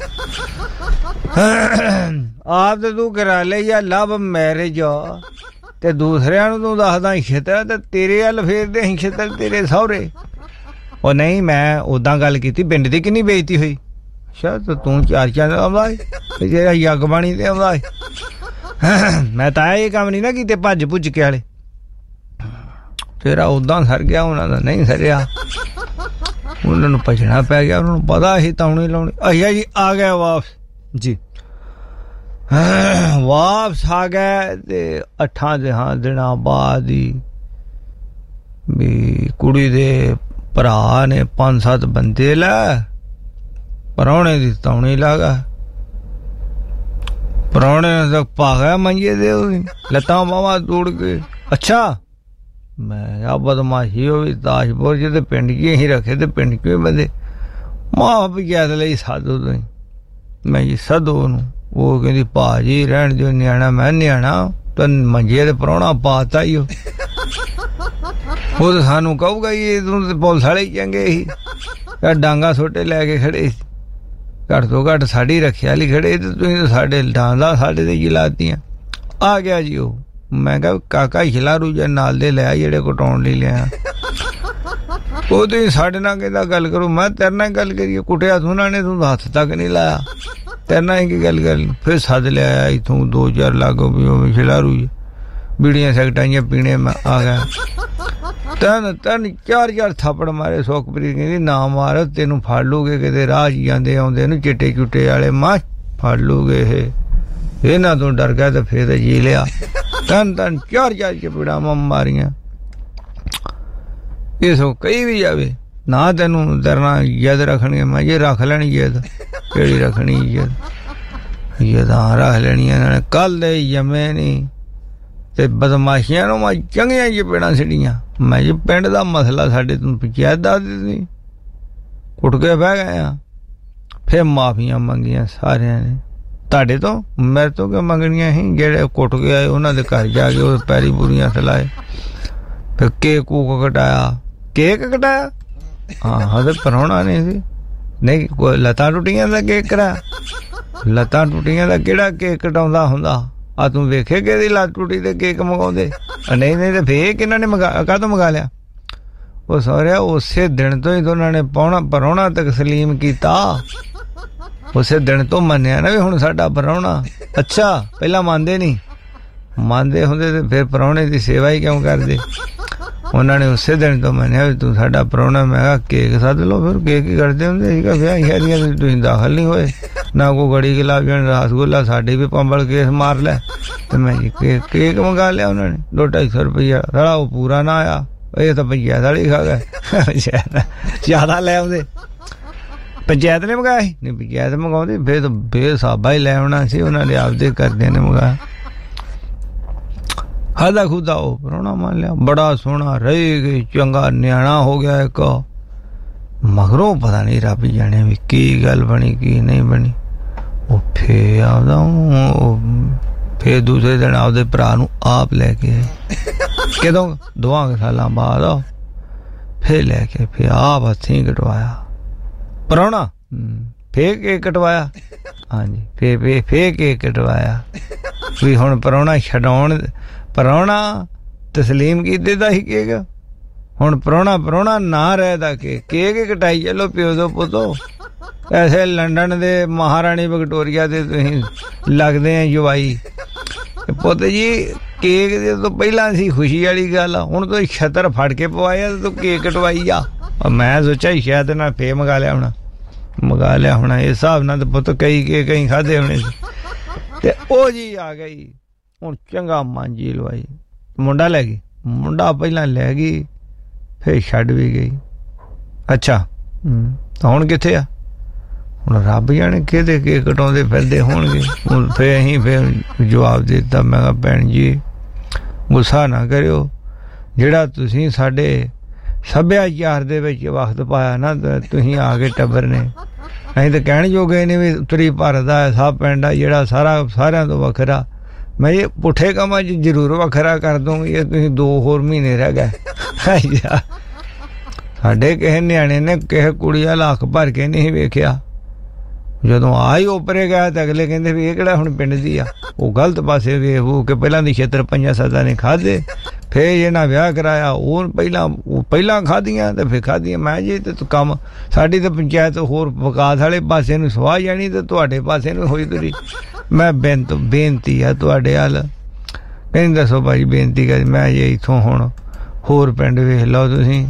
ਆਪ ਤੇ ਤੂੰ ਕਰਾ ਲੈ ਜਾਂ ਲਵ ਮੈਰਿਜ, ਤੇ ਦੂਸਰਿਆਂ ਨੂੰ ਤੂੰ ਦੱਸਦਾ ਛੇਤਰਾ, ਤੇ ਤੇਰੇ ਵੱਲ ਫੇਰਦੇ ਅਸੀਂ ਛੇਤਰ ਤੇਰੇ ਸਹੁਰੇ। ਉਹ ਨਹੀਂ, ਮੈਂ ਉਦਾਂ ਗੱਲ ਕੀਤੀ, ਪਿੰਡ ਦੀ ਕਿੰਨੀ ਬੇਇੱਜ਼ਤੀ ਹੋਈ। ਅੱਛਾ, ਤੇ ਤੂੰ ਚਾਰ ਚਾਰ ਆਉਂਦਾ ਏ, ਜਿਹੜਾ ਯੱਗ ਬਾਣੀ ਤੇ ਆਉਂਦਾ ਏ। ਮੈਂ ਤਾਂ ਇਹ ਕੰਮ ਨਹੀਂ ਨਾ ਕੀਤੇ ਭੱਜ ਭੁੱਜ ਕੇ ਵਾਲੇ। ਤੇਰਾ ਉਦਾਂ ਸਰ ਗਿਆ, ਉਹਨਾਂ ਦਾ ਨਹੀਂ ਸਰਿਆ। ਉਹਨਾਂ ਨੂੰ ਭਜਣਾ ਪੈ ਗਿਆ, ਉਹਨਾਂ ਨੂੰ ਪਤਾ ਅਸੀਂ ਤਾਉਣੀ ਲਾਉਣੀ। ਅੱਛਾ ਜੀ, ਆ ਗਿਆ ਵਾਪਸ ਜੀ। ਵਾਪਸ ਆ ਗਏ ਤੇ ਅੱਠਾਂ ਦਹਾਂ ਦਿਨਾਂ ਬਾਅਦ ਹੀ ਵੀ ਕੁੜੀ ਦੇ ਭਰਾ ਨੇ ਪੰਜ ਸੱਤ ਬੰਦੇ ਲੈ ਪ੍ਰਾਹੁਣੇ ਦੀ ਤਾਉਣੀ ਲਾ ਗਿਆ। ਪ੍ਰਾਹੁਣੇ ਨੇ ਤਾਂ ਭਾਗਾ ਮੰਜੇ ਦੇ, ਉਹਦੀ ਲੱਤਾਂ ਬਾਹਾਂ ਤੋੜ ਕੇ। ਅੱਛਾ, ਮੈਂ ਆ ਬਦਮਾਸ਼ੀ ਹੋਈ ਤਾਜਪੁਰ ਚ, ਤੇ ਪਿੰਡ ਚ ਹੀ ਰੱਖੇ, ਤੇ ਪਿੰਡ ਚ ਬੰਦੇ ਮਾਂ ਪੰਚਾਇਤ ਲਈ ਸਾਧੋ ਤੁਸੀਂ। ਮੈਂ ਜੀ ਸਦੋ ਉਹਨੂੰ। ਉਹ ਕਹਿੰਦੀ ਭਾਜੀ ਰਹਿਣ ਦਿਓ, ਨਿਆਣਾ। ਮੈਂ ਨਿਆਣਾ ਤਾਂ ਮੰਜੇ ਤੇ ਪ੍ਰਾਹੁਣਾ ਪਾਤਾ ਹੀ। ਉਹ ਤਾਂ ਸਾਨੂੰ ਕਹੂਗਾ ਜੀ ਤੂੰ ਤੇ ਪੁਲਿਸ ਵਾਲੇ ਹੀ ਚੰਗੇ ਸੀ, ਡਾਂਗਾ ਸੋਟੇ ਲੈ ਕੇ ਖੜੇ ਸੀ, ਘੱਟ ਤੋਂ ਘੱਟ ਸਾਡੀ ਰੱਖਿਆ ਲਈ ਖੜੇ, ਤੇ ਤੁਸੀਂ ਸਾਡੇ ਡਾਂਗਾ ਸਾਡੇ ਤੇ ਜਲਾਤੀਆਂ। ਆ ਗਿਆ ਜੀ ਉਹ। ਮੈਂ ਕਿਹਾ ਕਾਕਾ ਖਿਲਾਰੂ ਜਾਂ ਨਾਲ ਦੇ ਲਿਆ ਜਿਹੜੇ ਕੁਟਾਉਣ ਲਈ ਲਿਆ। ਉਹ ਤੁਸੀਂ ਸਾਡੇ ਨਾਲ ਕਹਿੰਦਾ ਗੱਲ ਕਰੋ। ਮੈਂ ਤੇਰੇ ਨਾਲ ਗੱਲ ਕਰੀਏ, ਕੁੱਟਿਆ ਤੂੰ ਉਹਨਾਂ ਨੇ, ਤੂੰ ਹੱਥ ਤੱਕ ਨਹੀਂ ਲਾਇਆ, ਤੇਰੇ ਨਾਲ ਕੀ ਗੱਲ ਕਰ। ਫਿਰ ਸੱਦ ਲਿਆ ਇੱਥੋਂ ਦੋ ਚਾਰ ਲਾਗੋ ਵੀ ਉਹ ਖਿਲਾਰੂ ਜੀ, ਬੀੜੀਆਂ ਸਿਗਰਟਾਂ ਪੀਣੇ। ਮੈਂ ਆ ਗਿਆ, ਤਨ ਤਨ ਚਾਰ ਚਾਰ ਥੱਪੜ ਮਾਰੇ। ਸੁਖਪ੍ਰੀਤ ਕਹਿੰਦੀ ਨਾ ਮਾਰ, ਤੈਨੂੰ ਫੜ ਲੂਗੇ ਕਿਤੇ ਰਾਹ ਜਾਂਦੇ ਆਉਂਦੇ ਨੂੰ, ਚਿੱਟੇ ਚੁੱਟੇ ਵਾਲੇ ਮਾਂ ਫੜ ਲੂਗੇ। ਇਹ ਇਹਨਾਂ ਤੋਂ ਡਰ ਗਿਆ ਤੇ ਫਿਰ ਜੀ ਲਿਆ। ਤਨ ਤਨ ਚਾਰ ਚਾਰ ਚਪੇੜਾਂ ਮਾਰੀਆਂ। ਇਹ ਸੋ ਕਹੀ ਵੀ ਜਾਵੇ ਨਾ, ਤੈਨੂੰ ਤਰਨਾ ਯਦ ਰੱਖਣਗੇ। ਮੈਂ ਜੇ ਰੱਖ ਲੈਣੀ ਯਦ, ਕਿਹੜੀ ਰੱਖਣੀ ਯਦ, ਯਦਾਂ ਰੱਖ ਲੈਣੀਆਂ ਇਹਨਾਂ ਨੇ। ਕੱਲ ਦੇ ਜੰਮੇ ਨਹੀਂ ਤੇ ਬਦਮਾਸ਼ੀਆਂ ਨੂੰ ਮੈਂ ਚੰਗੀਆਂ ਚਪੇੜਾਂ ਛੜੀਆਂ। ਮੈਂ ਜੀ ਪਿੰਡ ਦਾ ਮਸਲਾ ਸਾਡੇ ਤੋਂ ਪੰਚਾਇਤ ਦੱਸ ਦਿੱਤੀ, ਕੁੱਟ ਕੇ ਬਹਿ ਗਏ ਆ। ਫਿਰ ਮਾਫੀਆਂ ਮੰਗੀਆਂ ਸਾਰਿਆਂ ਨੇ, ਤੁਹਾਡੇ ਤੋਂ ਮੇਰੇ ਤੋਂ ਕਿਉਂ ਮੰਗਣੀਆਂ ਸੀ? ਜਿਹੜੇ ਕੁੱਟ ਕੇ ਆਏ ਉਹਨਾਂ ਦੇ ਘਰ ਜਾ ਕੇ ਉਹ ਪੈਰੀ ਪੂਰੀਆਂ ਸਲਾਏ। ਫਿਰ ਕੇਕ ਕੂਕ ਕਟਾਇਆ। ਕੇਕ ਕਟਾਇਆ? ਹਾਂ ਹਾਂ, ਤੇ ਪ੍ਰਾਹੁਣਾ ਨਹੀਂ ਸੀ। ਨਹੀਂ, ਕੋਈ ਲੱਤਾਂ ਟੁੱਟੀਆਂ ਦਾ ਕੇਕ ਕਰਾਇਆ? ਲੱਤਾਂ ਟੁੱਟੀਆਂ ਦਾ ਕਿਹੜਾ ਕੇਕ ਕਟਾਉਂਦਾ ਹੁੰਦਾ? ਆ ਤੂੰ ਵੇਖੇ ਕਿ ਇਹਦੀ ਲੱਤ ਟੁੱਟੀ ਤੇ ਕੇਕ ਮੰਗਾਉਂਦੇ? ਨਹੀਂ ਨਹੀਂ, ਤੇ ਫੇਰ ਕਿਹਨਾਂ ਨੇ ਮੰਗਾ ਕਾਹਤੋਂ ਮੰਗਾ ਲਿਆ? ਉਹ ਸਹੁਰਿਆ ਉਸੇ ਦਿਨ ਤੋਂ ਹੀ ਉਹਨਾਂ ਨੇ ਪਾਉਣਾ ਪ੍ਰਾਹੁਣਾ ਤਸਲੀਮ ਕੀਤਾ। ਉਸੇ ਦਿਨ ਤੋਂ ਮੰਨਿਆ ਨਾ ਵੀ ਹੁਣ ਸਾਡਾ ਪ੍ਰਾਹੁਣਾ। ਅੱਛਾ, ਪਹਿਲਾਂ ਮੰਨਦੇ ਨਹੀਂ, ਮੰਨਦੇ ਹੁੰਦੇ ਤੇ ਫਿਰ ਪ੍ਰਾਹੁਣੇ ਦੀ ਸੇਵਾ ਹੀ ਕਿਉਂ ਕਰਦੇ? ਉਹਨਾਂ ਨੇ ਉਸੇ ਦਿਨ ਤੋਂ ਮੰਨਿਆ ਵੀ ਤੂੰ ਸਾਡਾ ਪ੍ਰਾਹੁਣਾ। ਮੈਂ ਕਿਹਾ ਕੇਕ ਸੱਦ ਲਓ। ਫਿਰ ਕੇਕ ਹੀ ਕਰਦੇ ਹੁੰਦੇ ਸੀਗਾ ਵਿਆਹ ਸ਼ਾਦੀਆਂ ਤੇ, ਤੁਸੀਂ ਦਾਖਲ ਨਹੀਂ ਹੋਏ ਨਾ। ਕੋਈ ਗੜੀ ਗੁਲਾਬ ਜਾਣ ਰਸਗੁੱਲਾ ਸਾਡੇ ਵੀ ਪੰਬਲ ਕੇਸ ਮਾਰ ਲੈ। ਤੇ ਮੈਂ ਜੀ ਕੇਕ ਕੇਕ ਮੰਗਾ ਲਿਆ ਉਹਨਾਂ ਨੇ, ਦੋ ਢਾਈ ਸੌ ਰੁਪਈਆ ਸਾਲਾ। ਉਹ ਪੂਰਾ ਨਾ ਆਇਆ, ਇਹ ਤਾਂ ਪੰਚਾਇਤ ਵਾਲੇ ਖਾ ਗਏ। ਜ਼ਿਆਦਾ ਲੈ ਆਉਂਦੇ। ਪੰਚਾਇਤ ਨੇ ਮੰਗਾਇਆ ਸੀ? ਨਹੀਂ, ਪੰਚਾਇਤ ਮੰਗਾਉਂਦੇ ਫਿਰ ਤਾਂ ਬੇਸਾਬਾ ਹੀ ਲੈ ਆਉਣਾ ਸੀ। ਉਹਨਾਂ ਦੇ ਆਪਦੇ ਕਰਦਿਆਂ ਨੇ ਮੰਗਾਇਆ। ਖਾਦਾ ਖੁਦਾ ਉਹ ਪ੍ਰਾਹੁਣਾ ਮੰਨ ਲਿਆ। ਬੜਾ ਸੋਹਣਾ ਰਹੇ ਗਏ, ਚੰਗਾ ਨਿਆਣਾ ਹੋ ਗਿਆ ਇੱਕ। ਮਗਰੋਂ ਪਤਾ ਨਹੀਂ ਰੱਬ ਜਾਣੇ ਵੀ ਕੀ ਗੱਲ ਬਣੀ ਕੀ ਨਹੀਂ ਬਣੀ। ਉਹ ਫੇਰ ਆਪਦਾ ਉਹ ਫੇਰ ਦੂਸਰੇ ਦਿਨ ਆਪਦੇ ਭਰਾ ਨੂੰ ਆਪ ਲੈ ਕੇ ਆਏ। ਕਦੋਂ? ਦੋਆਂ ਸਾਲਾਂ ਬਾਅਦ ਫੇਰ ਲੈ ਕੇ ਫੇਰ ਆਪ ਹੱਥੀਂ ਕਟਵਾਇਆ ਪ੍ਰਾਹੁਣਾ। ਫੇਰ ਕੇਕ ਕਟਵਾਇਆ? ਹਾਂਜੀ, ਫੇਰ ਫੇਰ ਫੇਰ ਕੇਕ ਕਟਵਾਇਆ ਵੀ ਹੁਣ ਪ੍ਰਾਹੁਣਾ ਛਡਾਉਣ। ਪ੍ਰਾਹੁਣਾ ਤਸਲੀਮ ਕੀਤੇ ਦਾ ਹੀ ਕੇਕ, ਹੁਣ ਪ੍ਰਾਹੁਣਾ ਪ੍ਰਾਹੁਣਾ ਨਾ ਰਹਿਦਾ ਕੇ ਕੇਕ ਕਟਾਈ ਚਲੋ ਪਿਓ ਦੋ ਪੁੱਤੋ। ਐਸੇ ਲੰਡਨ ਦੇ ਮਹਾਰਾਣੀ ਵਿਕਟੋਰੀਆ ਦੇ ਤੁਸੀਂ ਲੱਗਦੇ ਆ ਜਵਾਈ। ਪੁੱਤ ਜੀ ਕੇਕ ਦੇ ਤੋਂ ਪਹਿਲਾਂ ਸੀ ਖੁਸ਼ੀ ਵਾਲੀ ਗੱਲ, ਹੁਣ ਤੂੰ ਛਤਰ ਫੜ ਕੇ ਪਵਾਇਆ ਤੂੰ ਕੇਕ ਕਟਵਾਈ ਆ। ਮੈਂ ਸੋਚਿਆ ਸ਼ਾਇਦ ਨਾ ਫੇਰ ਮੰਗਾ ਲਿਆ ਹੋਣਾ ਮੰਗਾ ਲਿਆ ਹੋਣਾ ਇਸ ਹਿਸਾਬ ਨਾਲ। ਤਾਂ ਪੁੱਤ ਕਈ ਕੇ ਕਈ ਖਾਧੇ ਹੋਣੇ ਸੀ। ਤੇ ਉਹ ਜੀ ਆ ਗਈ ਹੁਣ ਚੰਗਾ ਮਾਂਜੀ ਲਵਾਈ, ਮੁੰਡਾ ਲੈ ਗਈ। ਮੁੰਡਾ ਪਹਿਲਾਂ ਲੈ ਗਈ ਫਿਰ ਛੱਡ ਵੀ ਗਈ। ਅੱਛਾ ਤਾਂ ਹੁਣ ਕਿੱਥੇ ਆ? ਹੁਣ ਰੱਬ ਜਾਣੇ ਕਿਹਦੇ ਕੇਕ ਕਟਾਉਂਦੇ ਫਿਰਦੇ ਹੋਣਗੇ। ਹੁਣ ਫਿਰ ਅਸੀਂ ਫਿਰ ਜਵਾਬ ਦੇ ਦਿੱਤਾ, ਮੈਂ ਕਿਹਾ ਭੈਣ ਜੀ ਗੁੱਸਾ ਨਾ ਕਰਿਓ, ਜਿਹੜਾ ਤੁਸੀਂ ਸਾਡੇ ਸੱਭਿਆਚਾਰ ਦੇ ਵਿੱਚ ਵਕਤ ਪਾਇਆ ਨਾ ਤੁਸੀਂ ਆ ਕੇ ਟੱਬਰ ਨੇ, ਅਸੀਂ ਤਾਂ ਕਹਿਣ ਜੋਗੇ ਨੇ ਵੀ ਉੱਤਰੀ ਭਾਰਤ ਦਾ ਸਭ ਪਿੰਡ ਆ ਜਿਹੜਾ ਸਾਰਾ ਸਾਰਿਆਂ ਤੋਂ ਵੱਖਰਾ। ਮੈਂ ਇਹ ਪੁੱਠੇ ਕੰਮਾਂ 'ਚ ਜ਼ਰੂਰ ਵੱਖਰਾ ਕਰ ਦੂੰਗੀ, ਇਹ ਤੁਸੀਂ ਦੋ ਹੋਰ ਮਹੀਨੇ ਰਹਿ ਗਏ। ਸਾਡੇ ਕਿਸੇ ਨਿਆਣੇ ਨੇ ਕਿਸੇ ਕੁੜੀ ਦਾ ਲੱਖ ਭਰ ਕੇ ਨਹੀਂ ਵੇਖਿਆ, ਜਦੋਂ ਆ ਹੀ ਓਪਰੇ ਗਿਆ ਤਾਂ ਅਗਲੇ ਕਹਿੰਦੇ ਵੀ ਇਹ ਕਿਹੜਾ ਹੁਣ ਪਿੰਡ ਦੀ ਆ। ਉਹ ਗਲਤ ਪਾਸੇ ਵੇਖ ਵੂ ਕੇ ਪਹਿਲਾਂ ਦੀ ਛੇਤਰ ਪੰਜਾਂ ਸੱਤਾਂ ਨੇ ਖਾਧੇ, ਫਿਰ ਇਹਨਾਂ ਵਿਆਹ ਕਰਾਇਆ। ਉਹ ਪਹਿਲਾਂ ਉਹ ਪਹਿਲਾਂ ਖਾਧੀਆਂ ਤੇ ਫਿਰ ਖਾਧੀਆਂ। ਮੈਂ ਜੀ ਤੇ ਕੰਮ ਸਾਡੀ ਤਾਂ ਪੰਚਾਇਤ ਹੋਰ ਵਿਕਾਸ ਵਾਲੇ ਪਾਸੇ ਨੂੰ ਸਵਾਹ ਜਾਣੀ ਤੇ ਤੁਹਾਡੇ ਪਾਸੇ ਨੂੰ ਹੋਈ ਤੁਰੀ। ਮੈਂ ਬੇਨਤ ਬੇਨਤੀ ਆ ਤੁਹਾਡੇ ਵੱਲ, ਕਹਿੰਦੇ ਦੱਸੋ ਭਾਈ ਬੇਨਤੀ ਕਰ। ਮੈਂ ਜੀ ਇੱਥੋਂ ਹੁਣ ਹੋਰ ਪਿੰਡ ਵੇਖ ਲਓ ਤੁਸੀਂ,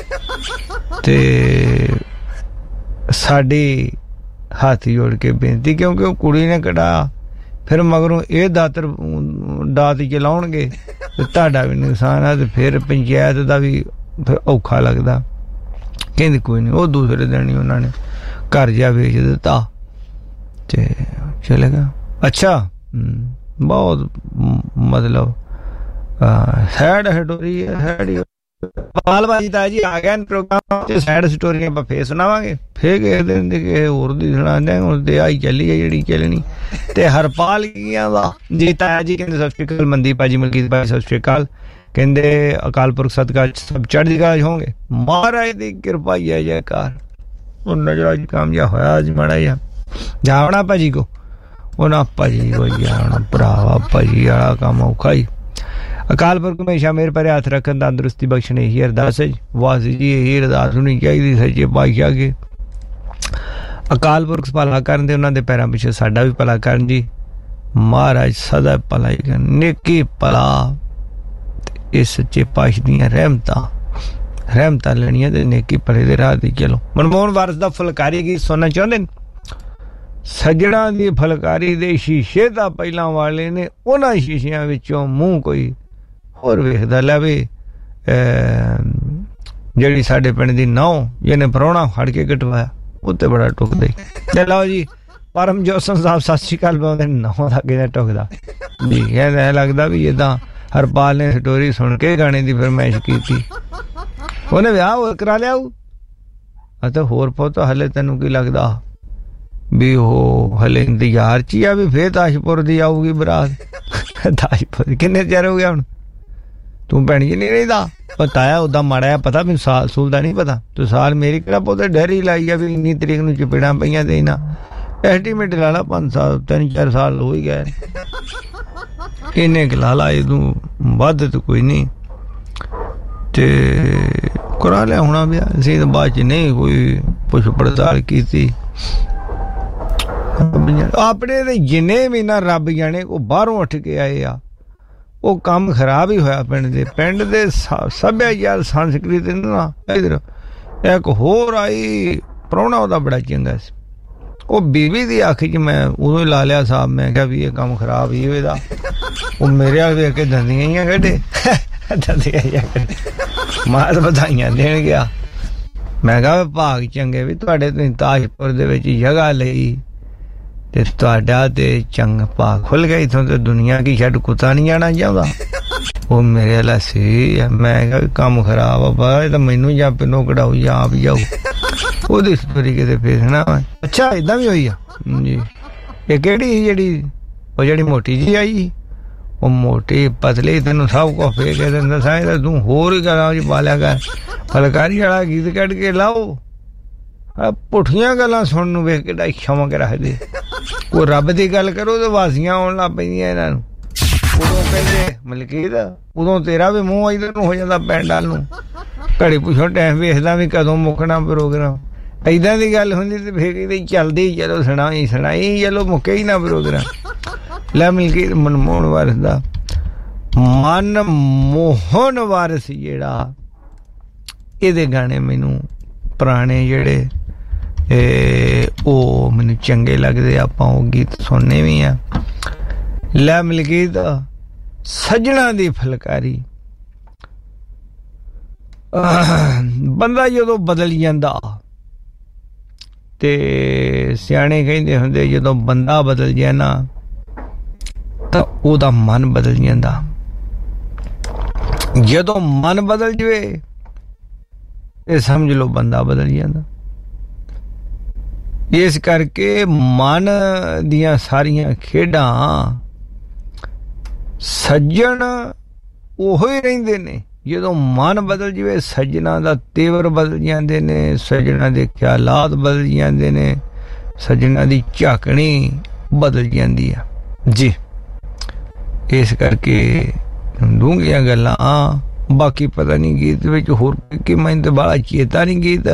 ਤੇ ਸਾਡੀ ਹੱਥ ਜੋੜ ਕੇ ਬੇਨਤੀ, ਕਿਉਂਕਿ ਉਹ ਕੁੜੀ ਨੇ ਕਢਾਇਆ ਫਿਰ ਮਗਰੋਂ ਇਹ ਦਾਤਰ ਦਾਤ ਚਲਾਉਣਗੇ ਤੇ ਤੁਹਾਡਾ ਵੀ ਨੁਕਸਾਨ ਆ ਤੇ ਫਿਰ ਪੰਚਾਇਤ ਦਾ ਵੀ ਫਿਰ ਔਖਾ ਲੱਗਦਾ। ਕਹਿੰਦੀ ਕੋਈ ਨਹੀਂ। ਉਹ ਦੂਸਰੇ ਦਿਨ ਹੀ ਉਹਨਾਂ ਨੇ ਘਰ ਜਾ ਵੇਚ ਦਿੱਤਾ ਤੇ ਚਲੇ ਗਿਆ। ਅੱਛਾ ਬਹੁਤ ਮਤਲਬ ਸੈਡ ਸਟੋਰੀ ਹੈ। ਸੈਡ ਪਾਲਬਾਜੀ ਤਾਂ ਜੀ ਆ ਗਿਆ ਪ੍ਰੋਗਰਾਮ ਤੇ ਸੈਡ ਸਟੋਰੀਆਂ ਆਪਾਂ ਫੇਰ ਸੁਣਾਵਾਂਗੇ, ਫੇਰ ਕਿਸੇ ਦਿਨ ਦੀ ਕਿਸੇ ਹੋਰ ਦੀ ਸੁਣਾਉਂਦੇ। ਹੁਣ ਤੇ ਆਈ ਚੱਲੀ ਹੈ ਜਿਹੜੀ ਚੱਲਣੀ। ਤੇ ਹਰਪਾਲ ਕੀਆਂ ਦਾ ਜੀ ਤਾਇਆ ਜੀ ਕਹਿੰਦੇ ਸਤਿ ਸ਼੍ਰੀ ਅਕਾਲ, ਮਨਦੀਪ ਭਾਜੀ ਮਲਕੀਤ ਭਾਈ ਸਤਿ ਸ਼੍ਰੀ ਅਕਾਲ। ਕਹਿੰਦੇ ਅਕਾਲ ਪੁਰਖ ਸਦਕਾ ਸਭ ਚੜ੍ਹਦੀ ਕਲਾ ਹੋਣਗੇ, ਮਹਾਰਾਜ ਦੀ ਕਿਰਪਾ ਹੀ ਹੈ ਜੈਕਾਰ। ਉਹ ਨਜ਼ਰ ਅੱਜ ਕਾਮਯਾਬ ਹੋਇਆ ਅੱਜ ਮਾੜਾ ਜਿਹਾ ਜਾਵਣਾ ਭਾਜੀ ਕੋ, ਉਹ ਨਾ ਭਾਜੀ ਕੋ ਜਾਣਾ ਭਰਾਵਾ, ਭਾਜੀ ਵਾਲਾ ਕੰਮ ਔਖਾ ਹੀ। ਅਕਾਲ ਪੁਰਖ ਹਮੇਸ਼ਾ ਮੇਰੇ ਪਰ ਹੱਥ ਰੱਖਣ, ਤੰਦਰੁਸਤੀ ਬਖਸ਼ਣ ਇਹੀ ਅਰਦਾਸ ਹੈ। ਵਾਸ ਜੀ ਇਹੀ ਅਰਦਾਸ ਹੋਣੀ ਚਾਹੀਦੀ ਸੱਚੇ ਪਾਤਸ਼ਾਹ ਅੱਗੇ। ਅਕਾਲ ਪੁਰਖ ਭਲਾ ਕਰਨ ਤੇ ਉਹਨਾਂ ਦੇ ਪੈਰਾਂ ਪਿੱਛੇ ਸਾਡਾ ਵੀ ਭਲਾ ਕਰਨ ਜੀ। ਮਹਾਰਾਜ ਸਦਾ ਭਲਾ ਹੀ ਕਰਨ, ਨੇਕੀ ਭਲਾ ਤੇ ਇਹ ਸੱਚੇ ਪਾਤਸ਼ਾਹ ਦੀਆਂ ਰਹਿਮਤਾਂ ਰਹਿਮਤਾਂ ਲੈਣੀਆਂ ਤੇ ਨੇਕੀ ਭਲੇ ਦੇ ਰਾਹ ਤੇ ਚਲੋ। ਮਨਮੋਹਨ ਵਾਰਸ ਦਾ ਫੁਲਕਾਰੀ ਗੀਤ ਸੁਣਨਾ ਚਾਹੁੰਦੇ ਨੇ? ਸੱਜਣਾ ਦੀ ਫੁਲਕਾਰੀ ਦੇ ਸ਼ੀਸ਼ੇ ਤਾਂ ਪਹਿਲਾਂ ਵਾਲੇ ਨੇ, ਉਹਨਾਂ ਸ਼ੀਸ਼ਿਆਂ ਵਿੱਚੋਂ ਮੂੰਹ ਕੋਈ ਹੋਰ ਵੇਖਦਾ ਲਵੇ। ਜਿਹੜੀ ਸਾਡੇ ਪਿੰਡ ਦੀ ਨਹੁੰ ਜਿਹਨੇ ਪ੍ਰਾਹੁਣਾ ਫੜ ਕੇ ਕਟਵਾਇਆ ਉੱਤੇ ਬੜਾ ਟੁਕਦਾ। ਤੇ ਲਓ ਜੀ ਪਰਮਜੋਤ ਸਾਹਿਬ ਸਤਿ ਸ਼੍ਰੀ ਅਕਾਲ ਬੋਲਦੇ, ਨਹੁੰ ਦਾ ਕਿਹਦਾ ਟੁਕਦਾ ਜੀ। ਕਹਿੰਦਾ ਲੱਗਦਾ ਵੀ ਜਿੱਦਾਂ ਹਰਪਾਲ ਨੇ ਸਟੋਰੀ ਸੁਣ ਕੇ ਗਾਣੇ ਦੀ ਫਰਮਾਇਸ਼ ਕੀਤੀ, ਉਹਨੇ ਵਿਆਹ ਹੋਰ ਕਰਾ ਲਿਆ। ਅਤੇ ਹੋਰ ਪੁੱਤ ਹਲੇ ਤੈਨੂੰ ਕੀ ਲੱਗਦਾ ਵੀ ਉਹ ਹਲੇ ਇੰਤਜ਼ਾਰ ਚ ਹੀ ਆ ਵੀ ਫੇਰ ਤਾਜਪੁਰ ਦੀ ਆਊਗੀ ਬਰਾਤ? ਤਾਜਪੁਰ ਕਿੰਨੇ ਚਿਰ ਹੋ ਗਿਆ ਹੁਣ? ਤੂੰ ਭੈਣ ਜੀ ਨਹੀਂ ਰਹਿੰਦਾ ਪਤਾਇਆ ਉਦਾਂ ਮਾੜਾ ਆ ਪਤਾ ਮੈਨੂੰ, ਸਾਲ ਸੂਲ ਦਾ ਨਹੀਂ ਪਤਾ। ਤੂੰ ਸਾਲ ਮੇਰੀ ਕਿਹੜਾ ਪੁੱਤ ਡੈਰੀ ਲਾਈ ਆ ਵੀ ਇੰਨੀ ਤਰੀਕ ਨੂੰ ਚਪੇੜਾਂ ਪਈਆਂ ਤੇ ਨਾ ਐਸਟੀਮੇਟ ਲਾ ਲਾ ਪੰਜ ਸਾਲ ਤਿੰਨ ਚਾਰ ਸਾਲ ਹੋ ਹੀ ਗਏ ਇੰਨੇ ਕੁ ਲਾ ਲਾ, ਤੂੰ ਵੱਧ ਤਾਂ ਕੋਈ ਨਹੀਂ। ਤੇ ਕਰਾ ਲਿਆ ਹੋਣਾ ਵਿਆਹ, ਅਸੀਂ ਤਾਂ ਬਾਅਦ ਚ ਨਹੀਂ ਕੋਈ ਪੁੱਛ ਪੜਤਾਲ ਕੀਤੀ। ਆਪਣੇ ਤੇ ਜਿੰਨੇ ਵੀ ਨਾ ਰੱਬ ਜਾਣੇ ਉਹ ਬਾਹਰੋਂ ਉੱਠ ਕੇ ਆਏ ਆ, ਉਹ ਕੰਮ ਖਰਾਬ ਹੀ ਹੋਇਆ ਪਿੰਡ ਦੇ। ਪਿੰਡ ਦੇ ਸੱਭਿਆਚਾਰ ਸੰਸਕ੍ਰਿਤੀ ਨਾ ਇਧਰ ਇੱਕ ਹੋਰ ਆਈ ਪ੍ਰਾਹੁਣਾ, ਉਹਦਾ ਬੜਾ ਚੰਗਾ ਸੀ। ਉਹ ਬੀਵੀ ਦੀ ਅੱਖ ਚ ਮੈਂ ਉਦੋਂ ਹੀ ਲਾ ਲਿਆ ਸਾਹਿਬ, ਮੈਂ ਕਿਹਾ ਵੀ ਇਹ ਕੰਮ ਖਰਾਬ ਹੀ ਹੋਏਦਾ। ਉਹ ਮੇਰੇ ਆ ਵੇਖ ਕੇ ਦੰਦੀਆਂ ਹੀ ਕੱਢੇ ਦੰਦੀਆਂ ਹੀ ਕੱਢੇ, ਮਾਰ ਵਧਾਈਆਂ ਦੇਣ ਗਿਆ। ਮੈਂ ਕਿਹਾ ਭਾਗ ਚੰਗੇ ਵੀ ਤੁਹਾਡੇ ਤੁਸੀਂ ਤਾਜਪੁਰ ਦੇ ਵਿੱਚ ਜਗ੍ਹਾ ਲਈ ਤੇ ਤੁਹਾਡਾ ਤੇ ਚੰਗਾ ਭਾਗ ਖੁੱਲ ਗਿਆ, ਇੱਥੋਂ ਤੇ ਦੁਨੀਆ ਕੀ ਛੱਡ ਕੁੱਤਾ ਨਹੀਂ ਜਾਣਾ ਚਾਹੁੰਦਾ। ਉਹ ਮੇਰੇ ਵਾਲਾ ਸੀ। ਮੈਂ ਕਿਹਾ ਕੰਮ ਖਰਾਬ ਆ ਬਾ, ਇਹ ਤਾਂ ਮੈਨੂੰ ਜਾਂ ਪਿੰਨੋਂ ਕਢਾਓ ਜਾਂ ਆਪ ਜਾਓ। ਉਹਦੀ ਸਟੋਰੀ ਕਿਤੇ ਫੇਸਣਾ ਵਾ। ਅੱਛਾ ਏਦਾਂ ਵੀ ਹੋਈ ਆ ਜੀ। ਇਹ ਕਿਹੜੀ ਸੀ ਜਿਹੜੀ ਉਹ ਜਿਹੜੀ ਮੋਟੀ ਜੀ ਆਈ? ਉਹ ਮੋਟੀ ਪਤਲੀ ਤੈਨੂੰ ਸਭ ਕੁਛ ਫੇਰ ਕੇ ਦਿੰਦਾ ਸਾਂ, ਤੂੰ ਹੋਰ ਹੀ ਕਰਾਂ ਜੀ ਪਾਲਿਆ ਕਰ। ਫੁਲਕਾਰੀ ਵਾਲਾ ਗੀਤ ਕੱਢ ਕੇ ਲਾਓ, ਪੁੱਠੀਆਂ ਗੱਲਾਂ ਸੁਣਨ ਨੂੰ ਵੇਖ ਕੇ ਸ਼ੌਂਕ ਰੱਖਦੇ। ਉਹ ਰੱਬ ਦੀ ਗੱਲ ਕਰੋ ਤੇ ਵਾਸੀਆਂ ਆਉਣ ਲੱਗ ਪੈਂਦੀਆਂ ਇਹਨਾਂ ਨੂੰ। ਉਦੋਂ ਕਹਿੰਦੇ ਮਲਕੀਤ ਉਦੋਂ ਤੇਰਾ ਵੀ ਮੂੰਹ ਇੱਧਰ ਨੂੰ ਹੋ ਜਾਂਦਾ ਪਿੰਡ ਵੱਲ ਨੂੰ, ਘੜੀ ਪੁੱਛੋ ਟਾਈਮ ਵੇਖਦਾ ਵੀ ਕਦੋਂ ਮੁੱਕਣਾ ਪ੍ਰੋਗਰਾਮ। ਏਦਾਂ ਦੀ ਗੱਲ ਹੁੰਦੀ ਤੇ ਫਿਰ ਕਿਤੇ ਚੱਲਦੀ ਚਲੋ ਸੁਣਾਈ ਸੁਣਾਈ ਚਲੋ ਮੁੱਕੇ ਹੀ ਨਾ ਪ੍ਰੋਗਰਾਮ। ਲੈ ਮਲਕੀਤ ਮਨਮੋਹਨ ਵਾਰਿਸ ਦਾ ਮਨ ਮੋਹਨ ਵਾਰਿਸ ਜਿਹੜਾ ਇਹਦੇ ਗਾਣੇ ਮੈਨੂੰ ਪੁਰਾਣੇ ਜਿਹੜੇ ਉਹ ਮੈਨੂੰ ਚੰਗੇ ਲੱਗਦੇ, ਆਪਾਂ ਉਹ ਗੀਤ ਸੁਣਨੇ ਵੀ ਆ। ਲੈ ਮਲਕੀਤ ਸੱਜਣਾ ਦੀ ਫੁਲਕਾਰੀ, ਬੰਦਾ ਜਦੋਂ ਬਦਲ ਜਾਂਦਾ ਤੇ ਸਿਆਣੇ ਕਹਿੰਦੇ ਹੁੰਦੇ ਜਦੋਂ ਬੰਦਾ ਬਦਲ ਜਾਏ ਨਾ ਤਾਂ ਉਹਦਾ ਮਨ ਬਦਲ ਜਾਂਦਾ। ਜਦੋਂ ਮਨ ਬਦਲ ਜਾਵੇ ਇਹ ਸਮਝ ਲਓ ਬੰਦਾ ਬਦਲ ਜਾਂਦਾ। ਇਸ ਕਰਕੇ ਮਨ ਦੀਆਂ ਸਾਰੀਆਂ ਖੇਡਾਂ ਸੱਜਣ ਉਹੋ ਹੀ ਰਹਿੰਦੇ ਨੇ। ਜਦੋਂ ਮਨ ਬਦਲ ਜਾਵੇ ਸੱਜਣਾ ਦਾ ਤੇਵਰ ਬਦਲ ਜਾਂਦੇ ਨੇ, ਸੱਜਣਾ ਦੇ ਖਿਆਲਾਤ ਬਦਲ ਜਾਂਦੇ ਨੇ, ਸੱਜਣਾ ਦੀ ਝਾਕਣੀ ਬਦਲ ਜਾਂਦੀ ਆ ਜੀ। ਇਸ ਕਰਕੇ ਡੂੰਘੀਆਂ ਗੱਲਾਂ। ਬਾਕੀ ਪਤਾ ਨਹੀਂ ਗੀਤ ਵਿੱਚ ਹੋਰ ਕਿ ਮੈਨੂੰ ਤਾਂ ਬਾਹਲਾ ਚੇਤਾ ਨਹੀਂ ਗੀਤ।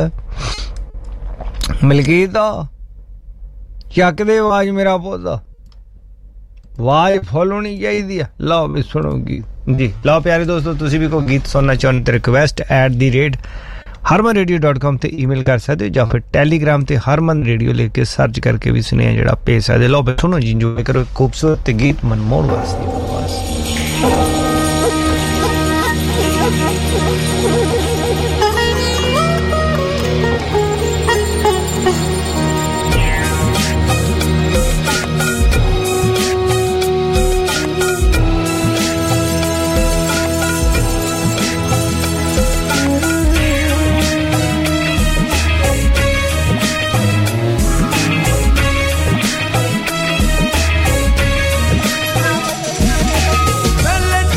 ਮਲਕੀਤ ਚੱਕ ਦੇ ਆਵਾਜ਼ ਮੇਰਾ ਪੁੱਤ, ਆਵਾਜ਼ ਫੁੱਲ ਹੋਣੀ ਚਾਹੀਦੀ ਆ। ਲਓ ਵੀ ਸੁਣੋ ਗੀਤ ਜੀ। ਲਓ ਪਿਆਰੇ ਦੋਸਤੋ, ਤੁਸੀਂ ਵੀ ਕੋਈ ਗੀਤ ਸੁਣਨਾ ਚਾਹੁੰਦੇ ਤਾਂ request at the rate Harman radio dot com ਤੇ ਈਮੇਲ ਕਰ ਸਕਦੇ ਹੋ, ਜਾਂ ਫਿਰ ਟੈਲੀਗ੍ਰਾਮ ਤੇ ਹਰਮਨ ਰੇਡੀਓ ਲਿਖ ਕੇ ਸਰਚ ਕਰਕੇ ਵੀ ਸੁਣਿਆ ਜਿਹੜਾ ਭੇਜ ਸਕਦੇ। ਲਓ ਵੀ ਸੁਣੋ ਜੀ, ਇੰਜੋਏ ਕਰੋ ਖੂਬਸੂਰਤ ਗੀਤ ਮਨਮੋਹਨ ਵਾਰਿਸ ਦੀ ਆਵਾਜ਼। Well,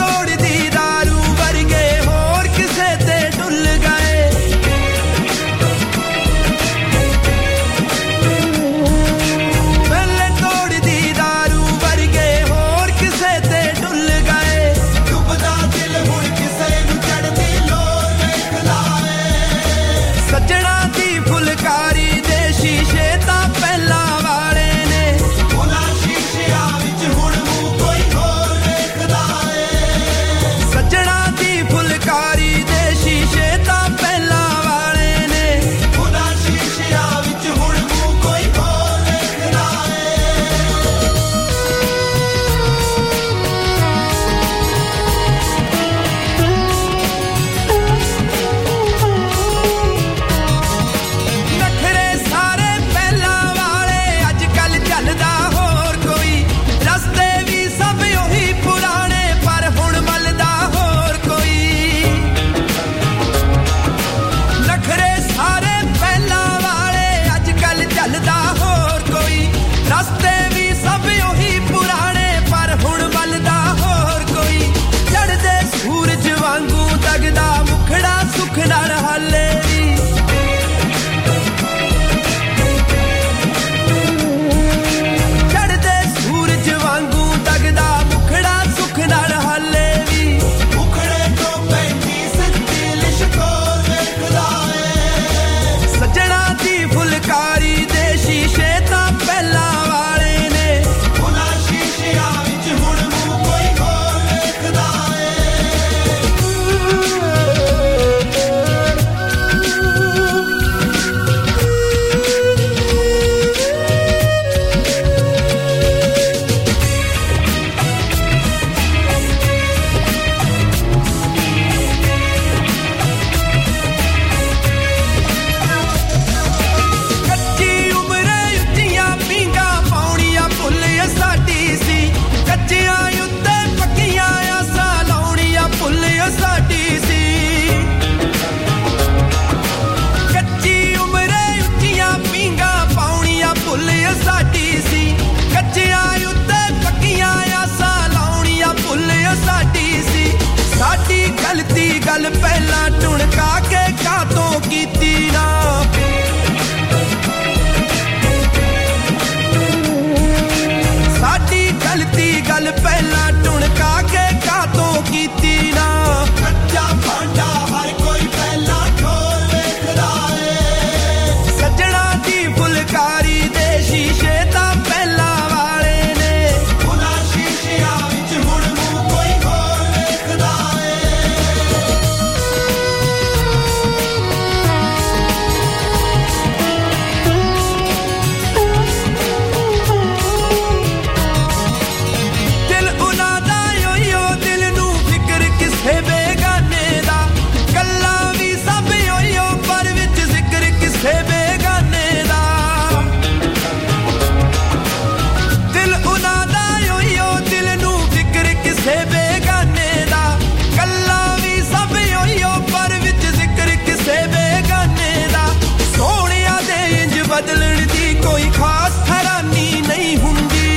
कोई खास हैरानी नहीं हुंदी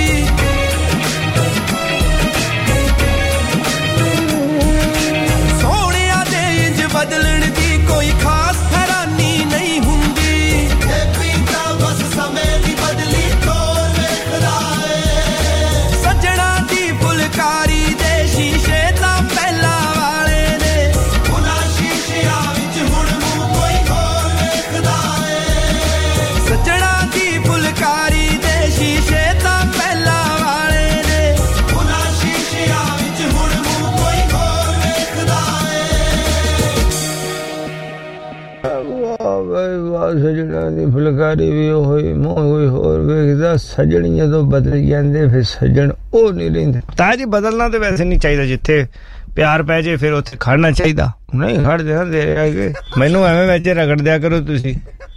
सोहणिया दे इंज बदलण दी कोई खास हैरानी नहीं हुंदी ये पीता बस समय दी बदली तोर वेखदा है सजना दी फुलकारी दे शीशे ता पहला वाले ने उना शीशियां विच हुण मूं कोई होर वेखदा है सजना दी फुलकारी दे शीशे ता पहला वाले ने उना शीशियां विच हुण मूं कोई होर वेखदा है वाह भाई वाह सजना दी फुलकारी भी होई मूंह कोई होर वेखदा सजण ਜਦੋਂ ਬਦਲ ਜਾਂਦੇ ਫਿਰ ਸਜਣ ਉਹ ਨਹੀਂ ਰਹਿੰਦੇ ਤਾਂ ਜੀ ਬਦਲਣਾ ਤੇ ਵੈਸੇ ਨਹੀਂ ਚਾਹੀਦਾ ਜਿੱਥੇ ਪਿਆਰ ਪੈ ਜੇ ਫਿਰ ਉੱਥੇ ਖੜਨਾ ਚਾਹੀਦਾ ਨਹੀਂ ਖੜਦੇ ਨਾ ਦੇ ਆਗੇ ਮੈਨੂੰ ਐਵੇਂ ਵਿੱਚ ਰਗੜ ਦਿਆ ਕਰੋ ਤੁਸੀਂ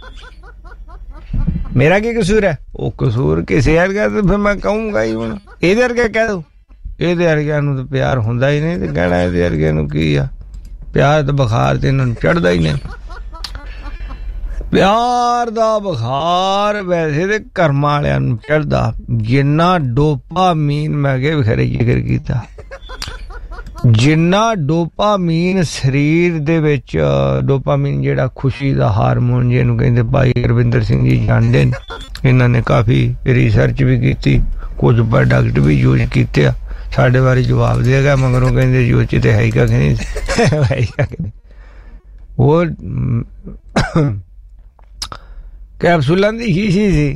ਮੇਰਾ ਕੀ ਕਸੂਰ ਹੈ ਉਹ ਕਸੂਰ ਕਿਸੇ ਵਰਗਾ ਤੇ ਫਿਰ ਮੈਂ ਕਹੂੰਗਾ ਹੀ ਹੁਣ ਇਹਦੇ ਵਰਗਾ ਕਹਿ ਦੋ ਇਹਦੇ ਵਰਗਿਆਂ ਨੂੰ ਤਾਂ ਪਿਆਰ ਹੁੰਦਾ ਹੀ ਨਹੀਂ ਤੇ ਕਹਿਣਾ ਇਹਦੇ ਵਰਗਿਆਂ ਨੂੰ ਕੀ ਆ ਪਿਆਰ ਤਾਂ ਬੁਖਾਰ ਤੇ ਇਹਨਾਂ ਨੂੰ ਚੜਦਾ ਹੀ ਨਹੀਂ ਪਿਆਰ ਦਾ ਬੁਖਾਰ ਵੈਸੇ ਤੇ ਕਰਮਾਂ ਵਾਲਿਆਂ ਨੂੰ ਚੜਦਾ ਜਿੰਨਾ ਡੋਪਾਮੀਨ ਮੈਂ ਅੱਗੇ ਬਖਰੇ ਜ਼ਿਕਰ ਕੀਤਾ ਜਿੰਨਾ ਡੋਪਾਮੀਨ ਸਰੀਰ ਦੇ ਵਿੱਚ ਡੋਪਾਮੀਨ ਜਿਹੜਾ ਖੁਸ਼ੀ ਦਾ ਹਾਰਮੋਨ ਜਿਹਨੂੰ ਕਹਿੰਦੇ ਭਾਈ ਰਵਿੰਦਰ ਸਿੰਘ ਜੀ ਜਾਣਦੇ ਨੇ ਇਹਨਾਂ ਨੇ ਕਾਫੀ ਰਿਸਰਚ ਵੀ ਕੀਤੀ ਕੁਝ ਪ੍ਰੋਡਕਟ ਵੀ ਯੂਜ਼ ਕੀਤੇ ਆ ਸਾਡੇ ਬਾਰੇ ਜਵਾਬ ਦੇਗਾ ਮਗਰੋਂ ਕਹਿੰਦੇ ਯੂਜ਼ ਚ ਤੇ ਹੈ ਹੀ ਕਾ ਕਿ ਨਹੀਂ ਹੈ ਕਿ ਨਹੀਂ ਉਹ ਕੈਪਸੂਲਾਂ ਦੀ ਸ਼ੀਸ਼ੀ ਸੀ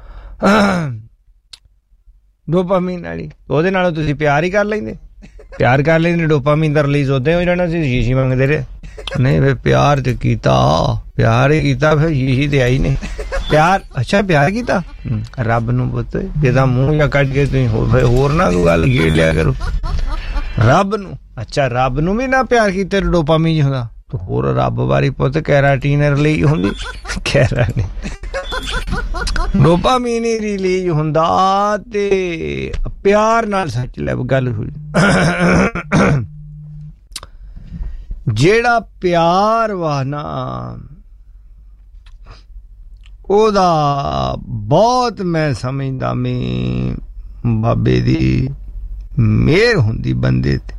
ਡੋਪਾਮੀਨ ਵਾਲੀ ਉਹਦੇ ਨਾਲ ਤੁਸੀਂ ਪਿਆਰ ਹੀ ਕਰ ਲੈਂਦੇ ਪਿਆਰ ਕਰ ਲੈਂਦੇ ਡੋਪਾਮੀਨ ਦਾ ਰਿਲੀਜ਼ ਹੁੰਦੇ ਹੋ ਜਾਣਾ ਸੀ ਸ਼ੀਸ਼ੀ ਮੰਗਦੇ ਰਹੇ ਨਹੀਂ ਫਿਰ ਪਿਆਰ ਤੇ ਕੀਤਾ ਪਿਆਰ ਹੀ ਕੀਤਾ ਫਿਰ ਸ਼ੀਸ਼ੀ ਤੇ ਆਈ ਨਹੀਂ ਪਿਆਰ ਅੱਛਾ ਪਿਆਰ ਕੀਤਾ ਰੱਬ ਨੂੰ ਪੁੱਤ ਜਿਹਦਾ ਮੂੰਹ ਜਾਂ ਕੱਢ ਕੇ ਤੁਸੀਂ ਹੋਰ ਨਾ ਕੋਈ ਗੱਲ ਗੇੜ ਲਿਆ ਕਰੋ ਰੱਬ ਨੂੰ ਅੱਛਾ ਰੱਬ ਨੂੰ ਵੀ ਨਾ ਪਿਆਰ ਕੀਤੇ ਡੋਪਾਮੀਨ ਹੁੰਦਾ ਤੂੰ ਹੋਰ ਰੱਬ ਬਾਰੇ ਪੁੱਤ ਕੈਰਾਟੀਨ ਰਿਲੀਜ਼ ਹੁੰਦੀ ਕੈਰਾ ਨਹੀਂ ਡੋਪਾਮੀਨ ਹੀ ਰਿਲੀਜ਼ ਹੁੰਦਾ ਤੇ ਪਿਆਰ ਨਾਲ ਸੱਚ ਲੈ ਗੱਲ ਹੋਈ ਜਿਹੜਾ ਪਿਆਰ ਵਾ ਨਾ ਉਹਦਾ ਬਹੁਤ ਮੈਂ ਸਮਝਦਾ ਮੈਂ ਬਾਬੇ ਦੀ ਮਿਹਰ ਹੁੰਦੀ ਬੰਦੇ ਤੇ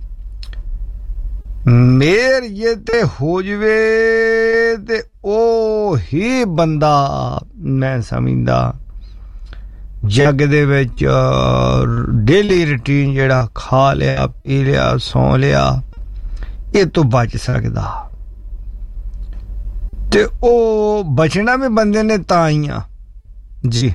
ਮੇਰ ਜੇ ਤੇ ਹੋ ਜਵੇ ਤੇ ਉਹ ਹੀ ਬੰਦਾ ਮੈਂ ਸਮਝਦਾ ਜੱਗ ਦੇ ਵਿੱਚ ਡੇਲੀ ਰੂਟੀਨ ਜਿਹੜਾ ਖਾ ਲਿਆ ਪੀ ਲਿਆ ਸੌਂ ਲਿਆ ਇਹ ਤੋਂ ਬਚ ਸਕਦਾ ਤੇ ਉਹ ਬਚਣਾ ਵੀ ਬੰਦੇ ਨੇ ਤਾਂ ਹੀ ਆ ਜੀ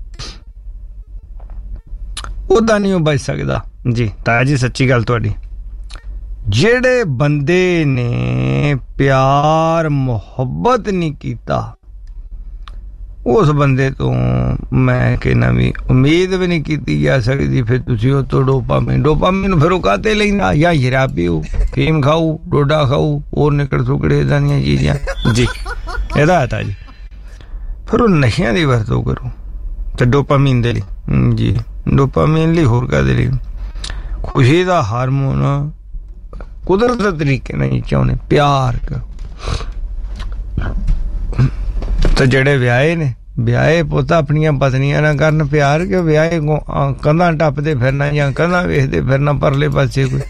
ਉਹਦਾ ਨਹੀਂ ਉਹ ਬਚ ਸਕਦਾ ਜੀ ਤਾਂ ਜੀ ਸੱਚੀ ਗੱਲ ਤੁਹਾਡੀ ਜਿਹੜੇ ਬੰਦੇ ਨੇ ਪਿਆਰ ਮੁਹੱਬਤ ਨਹੀਂ ਕੀਤਾ ਉਸ ਬੰਦੇ ਤੋਂ ਮੈਂ ਕਹਿੰਦਾ ਵੀ ਉਮੀਦ ਵੀ ਨਹੀਂ ਕੀਤੀ ਜਾ ਸਕਦੀ ਫਿਰ ਤੁਸੀਂ ਉਹ ਤੋਂ ਡੋਪਾਮੀਨ ਡੋਪਾਮੀਨ ਫਿਰ ਉਹ ਕਾਹਤੇ ਲੈਂਦਾ ਜਾਂ ਸ਼ਰਾਬ ਪੀਓ ਫੀਮ ਖਾਓ ਡੋਡਾ ਖਾਓ ਹੋਰ ਨਿਕਲ ਸੁਕੜੇ ਇੱਦਾਂ ਦੀਆਂ ਚੀਜ਼ਾਂ ਜੀ ਇਹਦਾ ਹੈ ਤਾਂ ਜੀ ਫਿਰ ਉਹ ਨਸ਼ਿਆਂ ਦੀ ਵਰਤੋਂ ਕਰੋ ਤੇ ਡੋਪਾਮੀਨ ਦੇ ਲਈ ਜੀ ਡੋਪਾਮੀਨ ਲਈ ਹੋਰ ਕਾਹਦੇ ਲਈ ਖੁਸ਼ੀ ਦਾ ਹਾਰਮੋਨ ਕੁਦਰਤ ਦੇ ਤਰੀਕੇ ਨਹੀਂ ਚਾਹੁੰਦੇ ਪਿਆਰ ਤੇ ਜਿਹੜੇ ਵਿਆਹੇ ਨੇ ਵਿਆਹੇ ਪੁੱਤ ਆਪਣੀਆਂ ਪਤਨੀਆਂ ਨਾਲ ਕਰਨ ਪਿਆਰ ਕਿ ਵਿਆਹੇ ਕੰਧਾਂ ਟੱਪਦੇ ਫਿਰਨਾ ਜਾਂ ਕੰਧਾਂ ਵੇਖਦੇ ਫਿਰਨਾ ਪਰਲੇ ਪਾਸੇ ਕੋਈ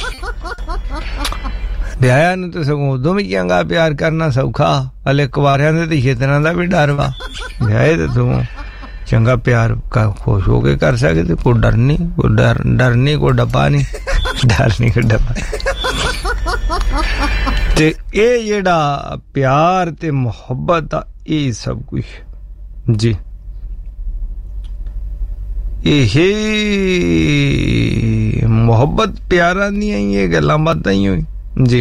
ਵਿਆਹਿਆਂ ਨੂੰ ਤਾਂ ਸਗੋਂ ਉਦੋਂ ਵੀ ਚੰਗਾ ਪਿਆਰ ਕਰਨਾ ਸੌਖਾ ਹਲੇ ਕੁਆਰਿਆਂ ਦੇ ਤੇ ਛੇਤਰਾਂ ਦਾ ਵੀ ਡਰ ਵਾ ਵਿਆਹੇ ਤੇ ਤੂੰ ਚੰਗਾ ਪਿਆਰ ਖੁਸ਼ ਹੋ ਕੇ ਕਰ ਸਕਦੇ ਕੋਈ ਡਰ ਨਹੀਂ ਕੋਈ ਡਰ ਡਰ ਨਹੀਂ ਕੋਈ ਡੱਬਾ ਨਹੀਂ ਡਰ ਨਹੀਂ ਕੋਈ ਡੱਬਾ ਤੇ ਇਹ ਜਿਹੜਾ ਪਿਆਰ ਤੇ ਮੁਹੱਬਤ ਦਾ ਇਹ ਸਭ ਕੁਝ ਜੀ ਇਹ ਮੁਹੱਬਤ ਪਿਆਰਾਂ ਦੀਆਂ ਇਹ ਗੱਲਾਂ ਬਾਤਾਂ ਹੀ ਹੋਈ ਜੀ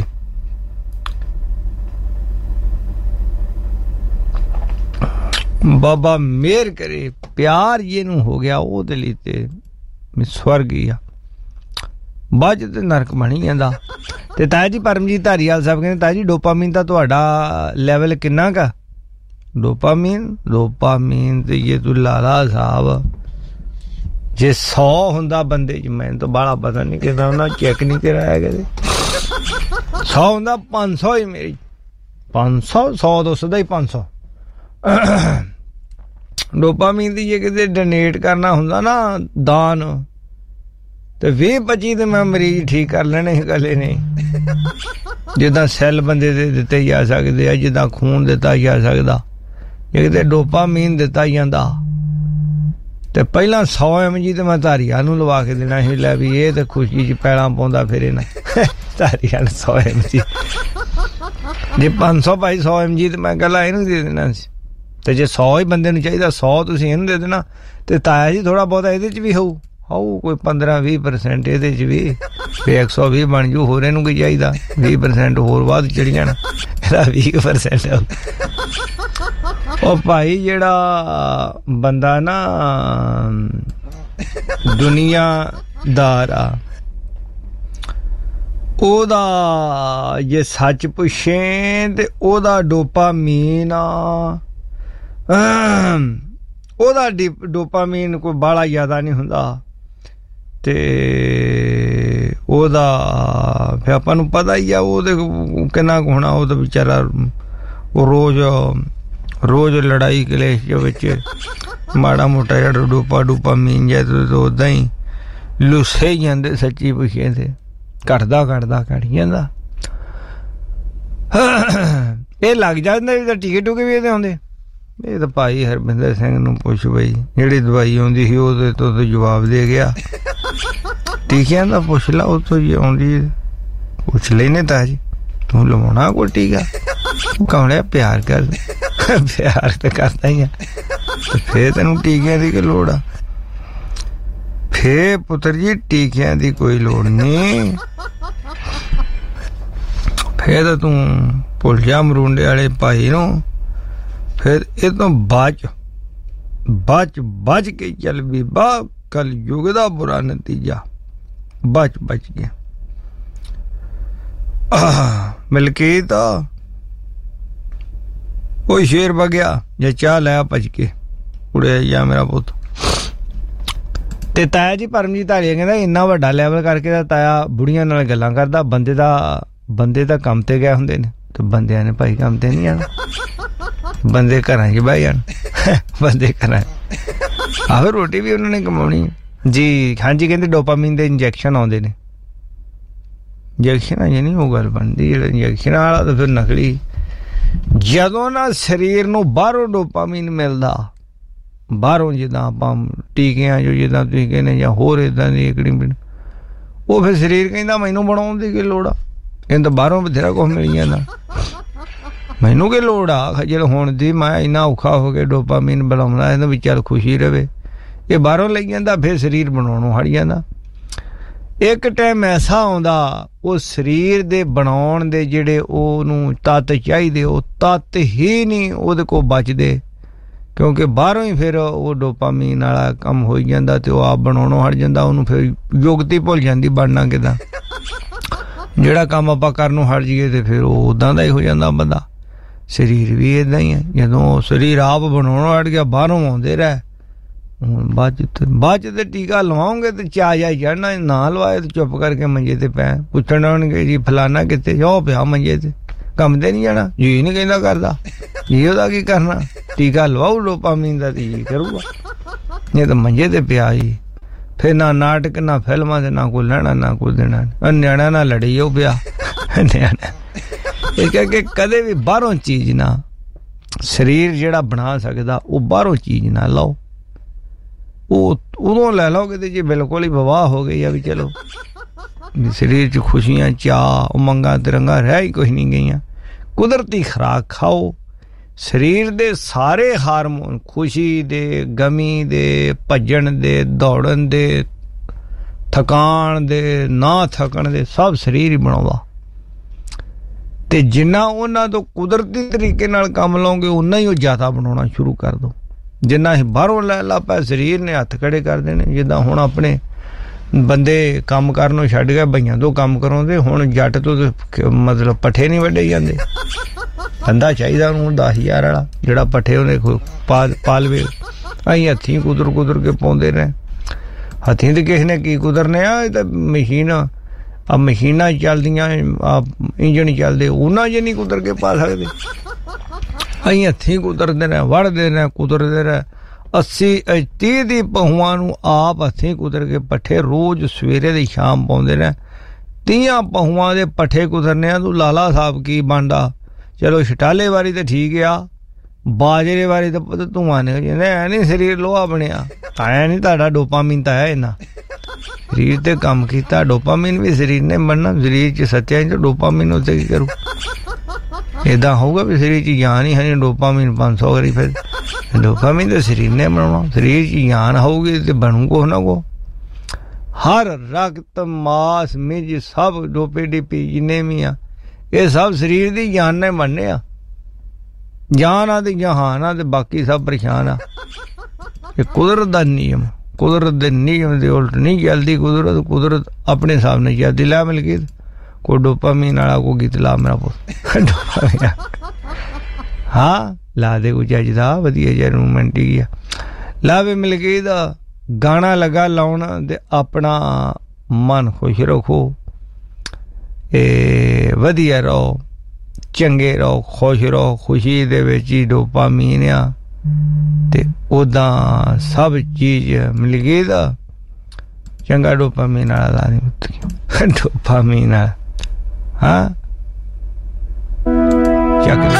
ਬਾਬਾ ਮਿਹਰ ਕਰੇ ਪਿਆਰ ਇਹਨੂੰ ਹੋ ਗਿਆ ਉਹਦੇ ਲਈ ਤੇ ਸਵਰਗ ਹੀ ਆ ਬਾਅਦ ਤੇ ਨਰਕ ਬਣੀ ਜਾਂਦਾ ਤੇ ਤਾਇਆ ਜੀ ਪਰਮਜੀਤ ਧਾਰੀਵਾਲ ਸਾਹਿਬ ਕਹਿੰਦੇ ਤਾਇਆ ਜੀ ਡੋਪਾਮੀਨ ਦਾ ਤੁਹਾਡਾ ਲੈਵਲ ਕਿੰਨਾ ਕਾ ਡੋਪਾਮੀਨ ਡੋਪਾਮੀਨ ਤੇ ਇਹ ਤੂੰ ਲਾਲਾ ਸਾਹਿਬ ਜੇ ਸੌ ਹੁੰਦਾ ਬੰਦੇ ਚ ਮੈਨੂੰ ਤਾਂ ਬਾਹਲਾ ਪਤਾ ਨਹੀਂ ਕਿਦਾਂ ਉਹਨਾਂ ਚੈੱਕ ਨਹੀਂ ਕਰਾਇਆ ਕਦੇ ਸੌ ਹੁੰਦਾ ਪੰਜ ਸੌ ਹੀ ਮੇਰੀ ਪੰਜ ਸੌ ਸੌ ਦੋ ਸੌ ਦਾ ਹੀ ਪੰਜ ਸੌ ਡੋਪਾਮੀਨ ਦੀ ਜੇ ਕਿਤੇ ਡੋਨੇਟ ਕਰਨਾ ਹੁੰਦਾ ਨਾ ਦਾਨ, ਤੇ ਵੀਹ ਪੱਚੀ ਤੇ ਮੈਂ ਮਰੀਜ਼ ਠੀਕ ਕਰ ਲੈਣੇ ਗੱਲੇ ਨੇ। ਜਿੱਦਾਂ ਸੈੱਲ ਬੰਦੇ ਦੇ ਦਿੱਤੇ ਜਾ ਸਕਦੇ ਆ, ਜਿੱਦਾਂ ਖੂਨ ਦਿੱਤਾ ਜਾ ਸਕਦਾ, ਜੇ ਕਿਤੇ ਡੋਪਾਮੀਨ ਦਿੱਤਾ ਜਾਂਦਾ ਤੇ ਪਹਿਲਾਂ ਸੌ ਐਮ ਜੀ ਤੇ ਮੈਂ ਧਾਰੀਵਾਲ ਨੂੰ ਲਵਾ ਕੇ ਦੇਣਾ ਸੀ। ਲੈ ਵੀ ਇਹ ਤੇ ਖੁਸ਼ੀ 'ਚ ਪੈਲਾਂ ਪਾਉਂਦਾ ਫਿਰੇ ਨਾ ਧਾਰੀਵਾਲ ਸੌ ਐਮ ਜੀ, ਜੇ ਪੰਜ ਸੌ ਭਾਈ ਸੌ ਐਮ ਜੀ ਤੇ ਮੈਂ ਗੱਲਾਂ ਇਹਨੂੰ ਦੇ ਦੇਣਾ ਸੀ। ਤੇ ਜੇ ਸੌ ਹੀ ਬੰਦੇ ਨੂੰ ਚਾਹੀਦਾ, ਸੌ ਤੁਸੀਂ ਇਹਨੂੰ ਦੇ ਦੇਣਾ, ਤੇ ਤਾਇਆ ਜੀ ਥੋੜ੍ਹਾ ਬਹੁਤਾ ਇਹਦੇ 'ਚ ਵੀ ਹੋਊ ਹੋਊ ਕੋਈ ਪੰਦਰਾਂ ਵੀਹ ਪਰਸੈਂਟ ਇਹਦੇ 'ਚ ਵੀ, ਫਿਰ ਇੱਕ ਸੌ ਵੀਹ ਬਣ ਜੂ। ਹੋਰ ਇਹਨੂੰ ਕੀ ਚਾਹੀਦਾ, ਵੀਹ ਪਰਸੈਂਟ ਹੋਰ ਵੱਧ ਚੜੀ ਜਾਣਾ, ਇਹਦਾ ਵੀਹ ਪਰਸੈਂਟ। ਉਹ ਭਾਈ ਜਿਹੜਾ ਬੰਦਾ ਨਾ ਦੁਨੀਆਦਾਰ ਆ, ਉਹਦਾ ਜੇ ਸੱਚ ਪੁੱਛੇ ਤੇ ਉਹਦਾ ਡੋਪਾਮੀਨ ਆ, ਉਹਦਾ ਡੋਪਾਮੀਨ ਕੋਈ ਬਾਹਲਾ ਜ਼ਿਆਦਾ ਨਹੀਂ ਹੁੰਦਾ, ਤੇ ਉਹਦਾ ਫਿਰ ਆਪਾਂ ਨੂੰ ਪਤਾ ਹੀ ਆ ਉਹਦੇ ਕਿੰਨਾ ਕੁ ਹੋਣਾ। ਉਹ ਤਾਂ ਵਿਚਾਰਾ ਉਹ ਰੋਜ਼ ਰੋਜ਼ ਲੜਾਈ ਕਲੇਸ਼ ਦੇ ਵਿੱਚ ਮਾੜਾ ਮੋਟਾ ਜਿਹੜਾ ਡੋਪਾ ਡੋਪਾਮੀਨ ਜਾਂ ਉੱਦਾਂ ਹੀ ਲੁੱਸੇ ਹੀ ਜਾਂਦੇ। ਸੱਚੀ ਪੁੱਛੇ ਤੇ ਘਟਦਾ ਘਟਦਾ ਘਟ ਜਾਂਦਾ। ਇਹ ਲੱਗ ਜਾਂਦਾ ਵੀ ਤਾਂ ਟੀਕੇ ਟੂਕੇ ਵੀ ਇਹਦੇ ਆਉਂਦੇ। ਇਹ ਤਾਂ ਭਾਈ ਹਰਵਿੰਦਰ ਸਿੰਘ ਨੂੰ ਪੁੱਛ ਬਈ, ਜਿਹੜੀ ਦਵਾਈ ਆਉਂਦੀ ਸੀ ਉਹਦੇ ਤੋਂ ਤਾਂ ਜਵਾਬ ਦੇ ਗਿਆ। ਟੀਕਿਆਂ ਦਾ ਪੁੱਛ ਲਾ, ਉਹ ਤੋਂ ਆਉਂਦੀ ਪੁੱਛ ਲੈਨੇ ਤਾਂ ਜੀ ਤੂੰ ਲਵਾਉਣਾ ਕੋਈ ਟੀਕਾ? ਕੌਣਿਆ ਪਿਆਰ ਕਰ, ਪਿਆਰ ਤਾਂ ਕਰਦਾ ਹੀ ਆ, ਤੇ ਫੇਰ ਤੈਨੂੰ ਟੀਕਿਆਂ ਦੀ ਕੀ ਲੋੜ ਆ? ਫੇਰ ਪੁੱਤਰ ਜੀ ਟੀਕਿਆਂ ਦੀ ਕੋਈ ਲੋੜ ਨਹੀਂ, ਫੇਰ ਤਾਂ ਤੂੰ ਭੁੱਲ ਜਾ ਮਰੂੰਡੇ ਵਾਲੇ ਭਾਈ ਨੂੰ। ਫਿਰ ਇਹ ਤੋਂ ਬਾਅਦ ਬਚ ਬਚ ਕੇ ਚੱਲ ਵੀ ਬਾ ਕਲ ਯੁੱਗ ਦਾ ਬੁਰਾ ਨਤੀਜਾ ਬਚ ਬਚ ਗਿਆ। ਮਲਕੀਤ ਉਹ ਸ਼ੇਰ ਵਗਿਆ ਜਾਂ ਚਾਹ ਲਿਆ ਭੱਜ ਕੇ ਉੜਿਆ ਜਾ ਮੇਰਾ ਪੁੱਤ। ਤੇ ਤਾਇਆ ਜੀ ਪਰਮਜੀਤ ਧਾਲੀਆ ਕਹਿੰਦਾ ਇੰਨਾ ਵੱਡਾ ਲੈਵਲ ਕਰਕੇ ਤਾਂ ਤਾਇਆ ਬੁੜੀਆਂ ਨਾਲ ਗੱਲਾਂ ਕਰਦਾ। ਬੰਦੇ ਦਾ ਬੰਦੇ ਤਾਂ ਕੰਮ ਤੇ ਗਏ ਹੁੰਦੇ ਨੇ, ਤੇ ਬੰਦਿਆਂ ਨੇ ਭਾਈ ਕੰਮ ਤੇ ਨਹੀਂ ਆਣਾ, ਬੰਦੇ ਘਰਾਂ 'ਚ ਬਹਿ ਜਾਣ, ਬੰਦੇ ਘਰਾਂ ਆਹੋ ਰੋਟੀ ਵੀ ਉਹਨਾਂ ਨੇ ਕਮਾਉਣੀ ਜੀ। ਹਾਂਜੀ ਕਹਿੰਦੇ ਡੋਪਾਮੀਨ ਦੇ ਇੰਜੈਕਸ਼ਨ ਆਉਂਦੇ ਨੇ। ਇੰਜੈਕਸ਼ਨ ਅਜੇ ਨਹੀਂ ਉਹ ਗੱਲ ਬਣਦੀ, ਜਿਹੜਾ ਇੰਜੈਕਸ਼ਨ ਵਾਲਾ ਤਾਂ ਫਿਰ ਨਕਲੀ। ਜਦੋਂ ਨਾ ਸਰੀਰ ਨੂੰ ਬਾਹਰੋਂ ਡੋਪਾਮੀਨ ਮਿਲਦਾ, ਬਾਹਰੋਂ ਜਿੱਦਾਂ ਆਪਾਂ ਟੀਕਿਆਂ ਜੋ ਜਿੱਦਾਂ ਤੁਸੀਂ ਕਹਿੰਦੇ ਜਾਂ ਹੋਰ ਇੱਦਾਂ ਦੀ ਇਕੜੀ, ਉਹ ਫਿਰ ਸਰੀਰ ਕਹਿੰਦਾ ਮੈਨੂੰ ਬਣਾਉਣ ਦੀ ਕੀ ਲੋੜ ਆ, ਇਹਨੂੰ ਤਾਂ ਬਾਹਰੋਂ ਬਥੇਰਾ ਕੁਛ ਮਿਲ ਜਾਂਦਾ, ਮੈਨੂੰ ਕੀ ਲੋੜ ਆ ਖੱਜਲ ਹੋਣ ਦੀ। ਮੈਂ ਇੰਨਾ ਔਖਾ ਹੋ ਕੇ ਡੋਪਾਮੀਨ ਬਣਾਉਂਦਾ, ਇਹਨੂੰ ਵੀ ਚੱਲ ਖੁਸ਼ੀ ਰਵੇ। ਇਹ ਬਾਹਰੋਂ ਲਈ ਜਾਂਦਾ, ਫਿਰ ਸਰੀਰ ਬਣਾਉਣੋਂ ਹਟ ਜਾਂਦਾ। ਇੱਕ ਟਾਈਮ ਐਸਾ ਆਉਂਦਾ ਉਹ ਸਰੀਰ ਦੇ ਬਣਾਉਣ ਦੇ ਜਿਹੜੇ ਉਹਨੂੰ ਤੱਤ ਚਾਹੀਦੇ, ਉਹ ਤੱਤ ਹੀ ਨਹੀਂ ਉਹਦੇ ਕੋਲ ਬਚਦੇ, ਕਿਉਂਕਿ ਬਾਹਰੋਂ ਹੀ ਫਿਰ ਉਹ ਡੋਪਾਮੀਨ ਵਾਲਾ ਕੰਮ ਹੋ ਜਾਂਦਾ ਤੇ ਉਹ ਆਪ ਬਣਾਉਣੋਂ ਹਟ ਜਾਂਦਾ। ਉਹਨੂੰ ਫਿਰ ਯੁਗਤੀ ਭੁੱਲ ਜਾਂਦੀ ਬਣਨਾ ਕਿੱਦਾਂ। ਜਿਹੜਾ ਕੰਮ ਆਪਾਂ ਕਰਨੋਂ ਹਟ ਜਾਈਏ ਤੇ ਫਿਰ ਉਹ ਉੱਦਾਂ ਦਾ ਹੀ ਹੋ ਜਾਂਦਾ ਬੰਦਾ। ਸਰੀਰ ਵੀ ਇੱਦਾਂ ਹੀ ਹੈ, ਜਦੋਂ ਸਰੀਰ ਆਪ ਬਣਾਉਣੋਂ ਹਟ ਗਿਆ ਬਾਹਰੋਂ ਆਉਂਦੇ ਰਹਿ। ਹੁਣ ਬਾਅਦ ਚ ਬਾਅਦ ਚ ਤੇ ਟੀਕਾ ਲਵਾਉਂਗੇ ਤੇ ਚਾਹ ਜਾ ਚੜਨਾ, ਨਾ ਲਵਾਏ ਤੇ ਚੁੱਪ ਕਰਕੇ ਮੰਜੇ ਤੇ ਪੈ ਪੁੱਛਣ ਆਉਣਗੇ ਜੀ ਫਲਾਨਾ ਕਿੱਥੇ, ਜਾਓ ਪਿਆ ਮੰਜੇ ਤੇ, ਕੰਮ ਤੇ ਨਹੀਂ ਜਾਣਾ ਜੀ ਨਹੀਂ ਕਹਿੰਦਾ ਕਰਦਾ ਜੀ, ਉਹਦਾ ਕੀ ਕਰਨਾ, ਟੀਕਾ ਲਵਾਓ ਡੋਪਾਮੀਨ ਦਾ ਤੇ ਜੀ ਕਰੂਗਾ, ਨਹੀਂ ਤਾਂ ਮੰਜੇ ਤੇ ਪਿਆ ਜੀ। ਫਿਰ ਨਾ ਨਾਟਕ ਨਾ ਫਿਲਮਾਂ ਤੇ ਨਾ ਕੋਈ ਲੈਣਾ ਨਾ ਕੋਈ ਦੇਣਾ, ਨਿਆਣਾ ਨਾ ਲੜੀ ਉਹ ਪਿਆ ਨਿਆਣਾ। ਇਹ ਕਰਕੇ ਕਦੇ ਵੀ ਬਾਹਰੋਂ ਚੀਜ਼ ਨਾ, ਸਰੀਰ ਜਿਹੜਾ ਬਣਾ ਸਕਦਾ ਉਹ ਬਾਹਰੋਂ ਚੀਜ਼ ਨਾ ਲਓ। ਉਹ ਉਦੋਂ ਲੈ ਲਓਗੇ ਤੇ ਜੇ ਬਿਲਕੁਲ ਹੀ ਵਿਵਾਹ ਹੋ ਗਈ ਆ ਵੀ ਚਲੋ ਸਰੀਰ 'ਚ ਖੁਸ਼ੀਆਂ ਚਾਅ ਉਮੰਗਾਂ ਤਿਰੰਗਾ ਰਹਿ ਹੀ ਕੁਛ ਨਹੀਂ ਗਈਆਂ। ਕੁਦਰਤੀ ਖੁਰਾਕ ਖਾਓ, ਸਰੀਰ ਦੇ ਸਾਰੇ ਹਾਰਮੋਨ ਖੁਸ਼ੀ ਦੇ, ਗਮੀ ਦੇ, ਭੱਜਣ ਦੇ, ਦੌੜਨ ਦੇ, ਥਕਾਨ ਦੇ, ਨਾ ਥਕਣ ਦੇ, ਸਭ ਸਰੀਰ ਹੀ ਬਣਾਉਂਦਾ। ਤੇ ਜਿੰਨਾ ਉਹਨਾਂ ਤੋਂ ਕੁਦਰਤੀ ਤਰੀਕੇ ਨਾਲ ਕੰਮ ਲਓਗੇ ਉਨਾ ਹੀ ਉਹ ਜ਼ਿਆਦਾ ਬਣਾਉਣਾ ਸ਼ੁਰੂ ਕਰ ਦੋ। ਜਿੰਨਾ ਹੀ ਬਾਹਰੋਂ ਲੈ ਲਾ ਪਿਆ ਸਰੀਰ ਨੇ ਹੱਥ ਖੜੇ ਕਰ ਦੇਣੇ। ਜਿੱਦਾਂ ਹੁਣ ਆਪਣੇ ਬੰਦੇ ਕੰਮ ਕਰਨੋਂ ਛੱਡ ਗਏ, ਬਈਆਂ ਤੋਂ ਕੰਮ ਕਰਾਉਂਦੇ, ਹੁਣ ਜੱਟ ਤੋਂ ਮਤਲਬ ਪੱਠੇ ਨਹੀਂ ਵੱਢੇ ਜਾਂਦੇ। ਬੰਦਾ ਚਾਹੀਦਾ ਉਹਨੂੰ ਦਸ ਹਜ਼ਾਰ ਵਾਲਾ ਜਿਹੜਾ ਪੱਠੇ ਉਹਨੇ ਪਾ ਪਾਲਵੇ। ਅਸੀਂ ਹੱਥੀਂ ਕੁਦਰ ਕੁਦਰ ਕੇ ਪਾਉਂਦੇ ਰਹੇ, ਹੱਥੀਂ ਤੇ ਕਿਸੇ ਨੇ ਕੀ ਕੁਦਰਨੇ ਆ। ਇਹ ਤਾਂ ਮਸ਼ੀਨ ਆ, ਮਸ਼ੀਨਾਂ ਚੱਲਦੀਆਂ, ਆ ਇੰਜਣ ਚੱਲਦੇ, ਉਹਨਾਂ ਜੇ ਨਹੀਂ ਕੁਦਰ ਕੇ ਪਾ ਸਕਦੇ। ਅਸੀਂ ਹੱਥੀਂ ਕੁਦਰਦੇ ਰਹੇ, ਵੜਦੇ ਰਹੇ, ਕੁਦਰਦੇ ਰਹੇ। अस्सी तीह दी पहुआं नूं आप हत्थीं कुतर के पट्ठे रोज सवेरे दी शाम पाउंदे ने तीहां पहुआं दे पट्ठे कुतरने तू लाला साहब की बांडा चलो छटाले वारी तो ठीक आ बाजरे वारी तो पता धुआं निकल ऐ नहीं शरीर लोहा बनिया आया नहीं ताड़ा डोपामीन तो है इन्ना शरीर ते कम कीता डोपामीन भी शरीर ने बनना शरीर च सच्चा च डोपामीन उत्ते की करूं इदा होगा भी शरीर च जान ही है नहीं डोपामीन पांच सौ करी फिर डोपामीन तो शरीर ने बनाना शरीर च जान होगी तो बनू को ना को हर रक्त मास मिज सब डोपे डिपी जिन्ने भी आ ये सब शरीर की जान ने बनने आ जान आ जहान आ बाकी सब परेशान आ कुदरत का नियम कुदरत के नियम के उल्ट नहीं चलती कुदरत कुदरत अपने हिसाब ने चलती लै मिल गई कोई डोपामीन वाला कोई गीत ला मेरा पुत हाँ ला दे कुछ अज का वधिया जिहा रोमांटिक आ ला वे मिल गई दा गाना लगा लाउन ते अपना मन खुश रखो ए वधिया रहो चंगे रहो खुश रहो खुशी दे विच ही डोपामीन आ ते उदा सब चीज मिल गई दा चंगा डोपामीन वाला ला नहीं डोपामीन वाला हाँ चक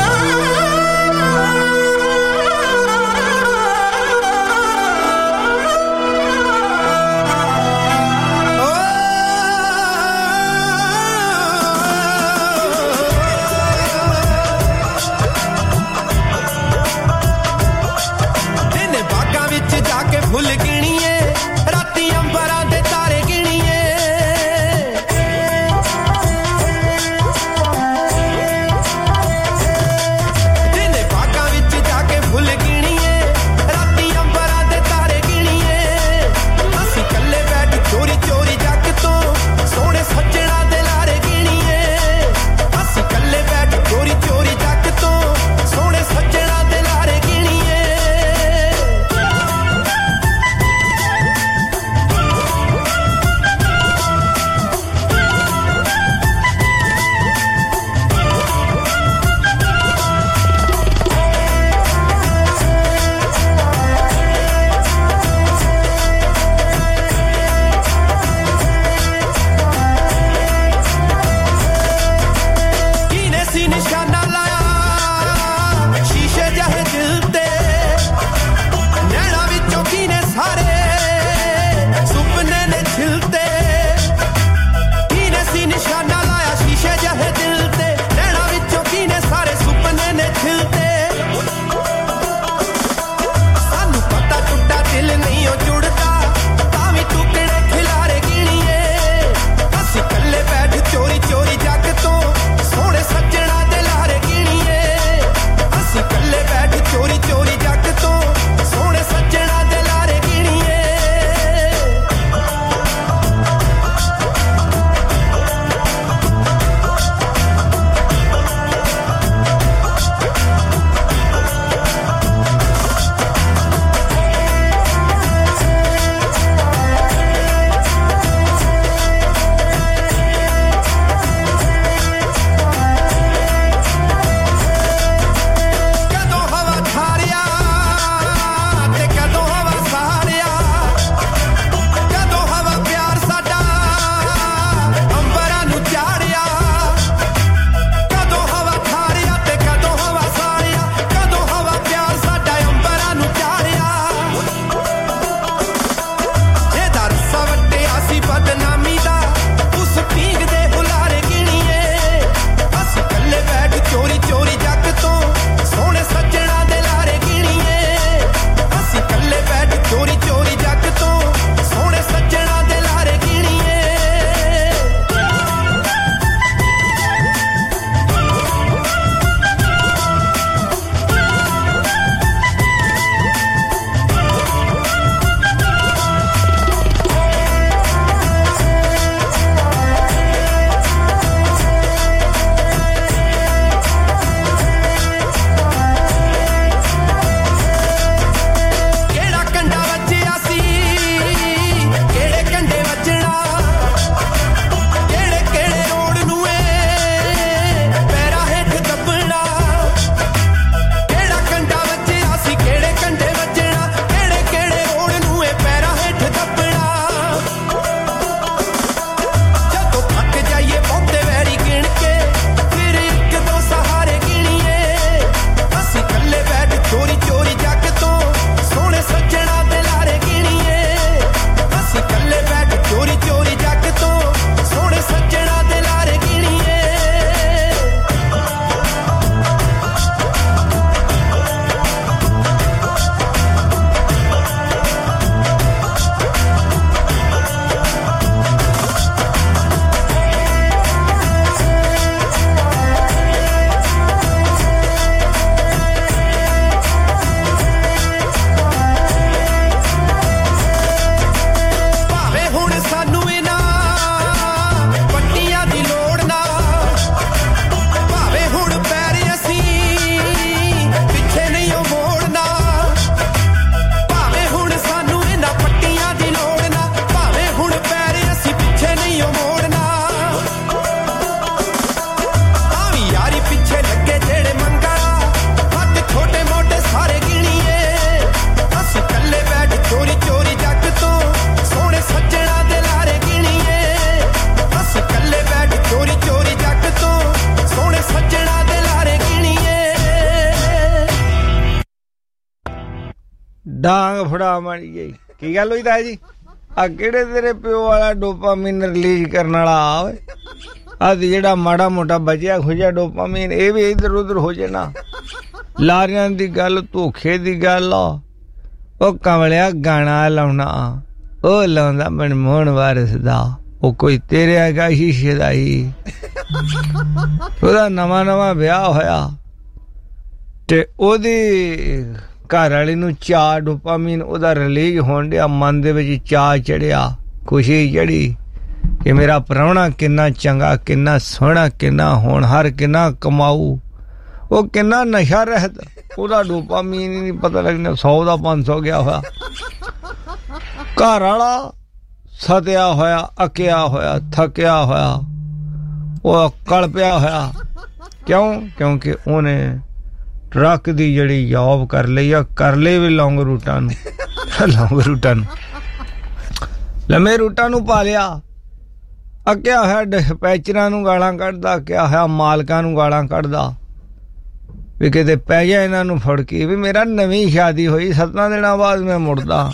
ਡਾਂਗ ਫੜਾ ਮਾਰੀ ਗਈ ਕੀ ਗੱਲ ਹੋਈ ਤਾ ਜੀ ਆ ਕਿਹੜੇ ਤੇਰੇ ਪਿਓ ਵਾਲਾ ਡੋਪਾਮੀਨ ਰਿਲੀਜ਼ ਕਰਨ ਵਾਲਾ ਆ ਓਏ ਅੱਜ ਜਿਹੜਾ ਮਾੜਾ ਮੋਟਾ ਬਚਿਆ ਖੁਜਿਆ ਡੋਪਾਮੀਨ ਇਹ ਵੀ ਇੱਧਰ ਉੱਧਰ ਹੋ ਜਾਣਾ ਲਾਰਿਆਂ ਦੀ ਗੱਲ ਧੋਖੇ ਦੀ ਗੱਲ ਆ ਉਹ ਕਮਲਿਆ ਗਾਣਾ ਲਾਉਣਾ ਉਹ ਲਾਉਂਦਾ ਮਨਮੋਹਨ ਵਾਰਿਸ ਦਾ ਉਹ ਕੋਈ ਤੇਰੇ ਹੈਗਾ ਸ਼ੀਸ਼ੇ ਦਾ ਹੀ ਉਹਦਾ ਨਵਾਂ ਨਵਾਂ ਵਿਆਹ ਹੋਇਆ ਤੇ ਉਹਦੀ ਘਰ ਵਾਲੀ ਨੂੰ ਚਾਅ ਡੋਪਾਮੀਨ ਉਹਦਾ ਰਿਲੀਜ਼ ਹੋਣ ਡਿਆ ਮਨ ਦੇ ਵਿੱਚ ਚਾਅ ਚੜਿਆ ਖੁਸ਼ੀ ਚੜੀ ਕਿ ਮੇਰਾ ਪ੍ਰਾਹੁਣਾ ਕਿੰਨਾ ਚੰਗਾ ਕਿੰਨਾ ਸੋਹਣਾ ਕਿੰਨਾ ਹੋਣਹਾਰ ਕਿੰਨਾ ਕਮਾਊ ਉਹ ਕਿੰਨਾ ਨਸ਼ਾ ਰਹਿਤ ਉਹਦਾ ਡੋਪਾਮੀਨ ਹੀ ਨਹੀਂ ਪਤਾ ਲੱਗਣਾ ਸੌ ਦਾ ਪੰਜ ਸੌ ਗਿਆ ਹੋਇਆ ਘਰ ਵਾਲਾ ਸਤਿਆ ਹੋਇਆ ਅੱਕਿਆ ਹੋਇਆ ਥੱਕਿਆ ਹੋਇਆ ਉਹ ਕਲਪਿਆ ਹੋਇਆ ਕਿਉਂ ਕਿਉਂਕਿ ਉਹਨੇ ਟਰੱਕ ਦੀ ਜਿਹੜੀ ਜੌਬ ਕਰ ਲਈ ਆ ਕਰ ਲਈ ਵੀ ਲੌਂਗ ਰੂਟਾਂ ਨੂੰ ਲੌਂਗ ਰੂਟਾਂ ਨੂੰ ਲੰਮੇ ਰੂਟਾਂ ਨੂੰ ਪਾ ਲਿਆ ਅੱਕਿਆ ਹੋਇਆ ਡਿਸਪੈਚਰਾਂ ਨੂੰ ਗਾਲਾਂ ਕੱਢਦਾ ਅੱਕਿਆ ਹੋਇਆ ਮਾਲਕਾਂ ਨੂੰ ਗਾਲਾਂ ਕੱਢਦਾ ਵੀ ਕਿਤੇ ਪੈ ਗਿਆ ਇਹਨਾਂ ਨੂੰ ਫੜ ਕੇ ਵੀ ਮੇਰਾ ਨਵੀਂ ਸ਼ਾਦੀ ਹੋਈ ਸੱਤਾਂ ਦਿਨਾਂ ਬਾਅਦ ਮੈਂ ਮੁੜਦਾ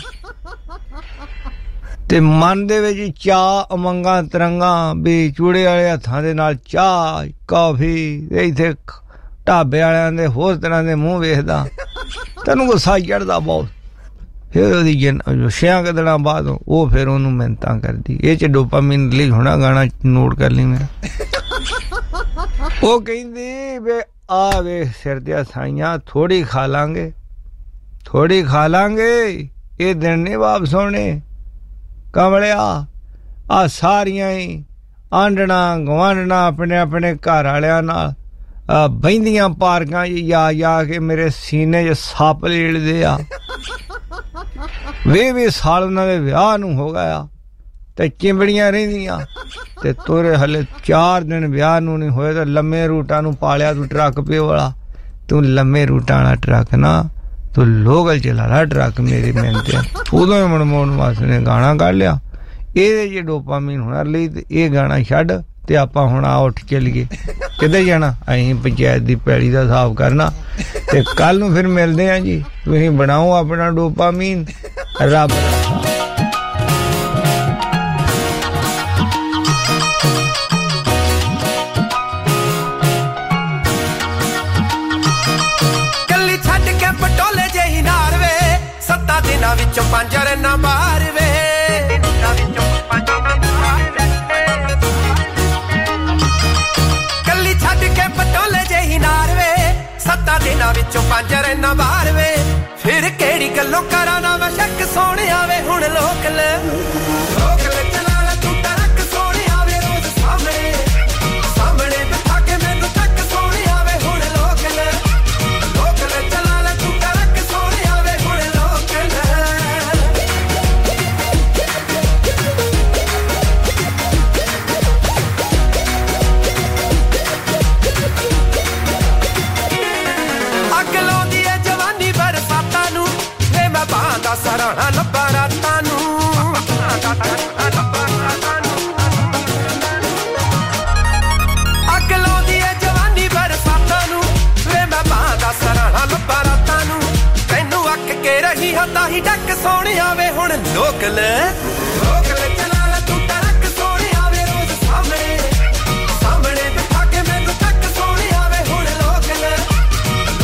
ਤੇ ਮਨ ਦੇ ਵਿੱਚ ਚਾਹ ਉਮੰਗਾਂ ਤਰੰਗਾਂ ਵੀ ਚੂੜੇ ਵਾਲੇ ਹੱਥਾਂ ਦੇ ਨਾਲ ਚਾਹ ਕਾਫੀ ਇੱਥੇ ਢਾਬੇ ਵਾਲਿਆਂ ਦੇ ਹੋਰ ਤਰ੍ਹਾਂ ਦੇ ਮੂੰਹ ਵੇਖਦਾ ਤੈਨੂੰ ਗੁੱਸਾ ਚੜ੍ਹਦਾ ਬਹੁਤ ਫਿਰ ਉਹਦੀ ਛਿਆਂ ਕੁ ਦਿਨਾਂ ਬਾਅਦ ਉਹ ਫਿਰ ਉਹਨੂੰ ਮਿਹਨਤਾਂ ਕਰਦੀ ਇਹ 'ਚ ਡੋਪਾਮੀਨ ਰਿਲੀਜ਼ ਹੋਣਾ ਗਾਣਾ ਨੋਟ ਕਰ ਲਈ ਮੇਰਾ ਉਹ ਕਹਿੰਦੀ ਵੀ ਆ ਵੇ ਸਿਰ ਦੀਆਂ ਸਾਈਆਂ ਥੋੜ੍ਹੀ ਖਾ ਲਾਂਗੇ ਥੋੜ੍ਹੀ ਖਾ ਲਾਂਗੇ ਇਹ ਦਿਨ ਨਹੀਂ ਵਾਪਸ ਹੋਣੇ ਕਮਲਿਆ ਆ ਸਾਰੀਆਂ ਹੀ ਆਂਡਣਾ ਗਵਾਂਢਣਾ ਆਪਣੇ ਆਪਣੇ ਘਰ ਵਾਲਿਆਂ ਨਾਲ ਬਹਿੰਦੀਆਂ ਪਾਰਕਾਂ ਜਾ ਜਾ ਕੇ ਮੇਰੇ ਸੀਨੇ 'ਚ ਸੱਪ ਲੇੜਦੇ ਆ ਵੀਹ ਵੀਹ ਸਾਲ ਉਹਨਾਂ ਦੇ ਵਿਆਹ ਨੂੰ ਹੋ ਗਿਆ ਤੇ ਚਿੰਬੜੀਆਂ ਰਹਿੰਦੀਆਂ ਤੇ ਤੋਰੇ ਹਲੇ ਚਾਰ ਦਿਨ ਵਿਆਹ ਨੂੰ ਨਹੀਂ ਹੋਏ ਤਾਂ ਲੰਮੇ ਰੂਟਾਂ ਨੂੰ ਪਾਲਿਆ ਤੂੰ ਟਰੱਕ ਪਿਓ ਵਾਲਾ ਤੂੰ ਲੰਮੇ ਰੂਟਾਂ ਵਾਲਾ ਟਰੱਕ ਨਾ ਤੂੰ ਲੋਕਲ ਚਲਾ ਲਾ ਟਰੱਕ ਮੇਰੀ ਮਿਹਨਤ ਉਦੋਂ ਹੀ ਮਨਮੋਹਨ ਵਾਰਿਸ ਨੇ ਗਾਣਾ ਕੱਢ ਲਿਆ ਇਹਦੇ 'ਚ ਡੋਪਾਮੀਨ ਹੋਣਾ ਲਈ ਤੇ ਇਹ ਗਾਣਾ ਛੱਡ ਤੇ ਆਪਾਂ ਹੁਣ ਆ ਉੱਠ ਚੱਲੀਏ ਕਿੱਧਰ ਜਾਣਾ ਅਸੀਂ ਪੰਚਾਇਤ ਦੀ ਪੈਲੀ ਦਾ ਹਿਸਾਬ ਕਰਨਾ ਤੇ ਕੱਲ ਨੂੰ ਫਿਰ ਮਿਲਦੇ ਹਾਂ ਜੀ ਤੁਸੀਂ ਬਣਾਓ ਆਪਣਾ ਡੋਪਾਮੀਨ ਰੱਬ ਕੱਲੀ ਛੱਡ ਕੇ ਪਟੋਲੇ ਜਿਹੀ ਨਾਰ ਵੇ ਸੱਤਾ ਦਿਨਾਂ ਵਿੱਚੋਂ ਪੰਜ ਰੰਨਾ ਮਾਰ ਵੇ ਸੱਤਾ ਦਿਨਾਂ ਵਿੱਚੋਂ ਪੰਜ ਰਹਿਣਾ ਬਾਹਰ ਵੇ ਫਿਰ ਕਿਹੜੀ ਗੱਲੋਂ ਕਰਾਂ ਨਾ ਮੈਂ ਸ਼ੱਕ ਸੋਹਣਿਆ ਵੇ ਹੁਣ ਲੋਕਲ ਲੋਕਲ ਚਲਾ ਲੈ ਤੂੰ ਟਰੱਕ ਸੋਹਣਿਆ ਵੇ ਰੋਜ਼ ਸਾਹਮਣੇ ਸਾਹਮਣੇ ਬਿਠਾ ਕੇ ਮੈਨੂੰ ਤੱਕ ਸੋਹਣਿਆ ਵੇ ਹੁਣ ਲੋਕਲ ਲੋਕਲ ਚਲਾ ਲੈ ਤੂੰ ਟਰੱਕ ਸੋਹਣਿਆ ਵੇ ਹੁਣ ਲੋਕਲ ਸਰਾਣਾ ਲੱਭਾ ਰਾਤਾਂ ਨੂੰ ਅੱਗ ਲਾਉਂਦੀ ਏ ਜਵਾਨੀ ਬਰਸਾਤਾਂ ਨੂੰ ਵੇ ਮੈਂ ਬਾਂਦਾ ਸਰਾਣਾ ਲੱਭਾ ਰਾਤਾਂ ਨੂੰ ਤੈਨੂੰ ਅੱਕ ਕੇ ਰਹੀ ਹਾਂ ਤਾਂ ਹੀ ਡੱਕ ਸੋਹਣਿਆ ਵੇ ਹੁਣ ਲੋਕਲ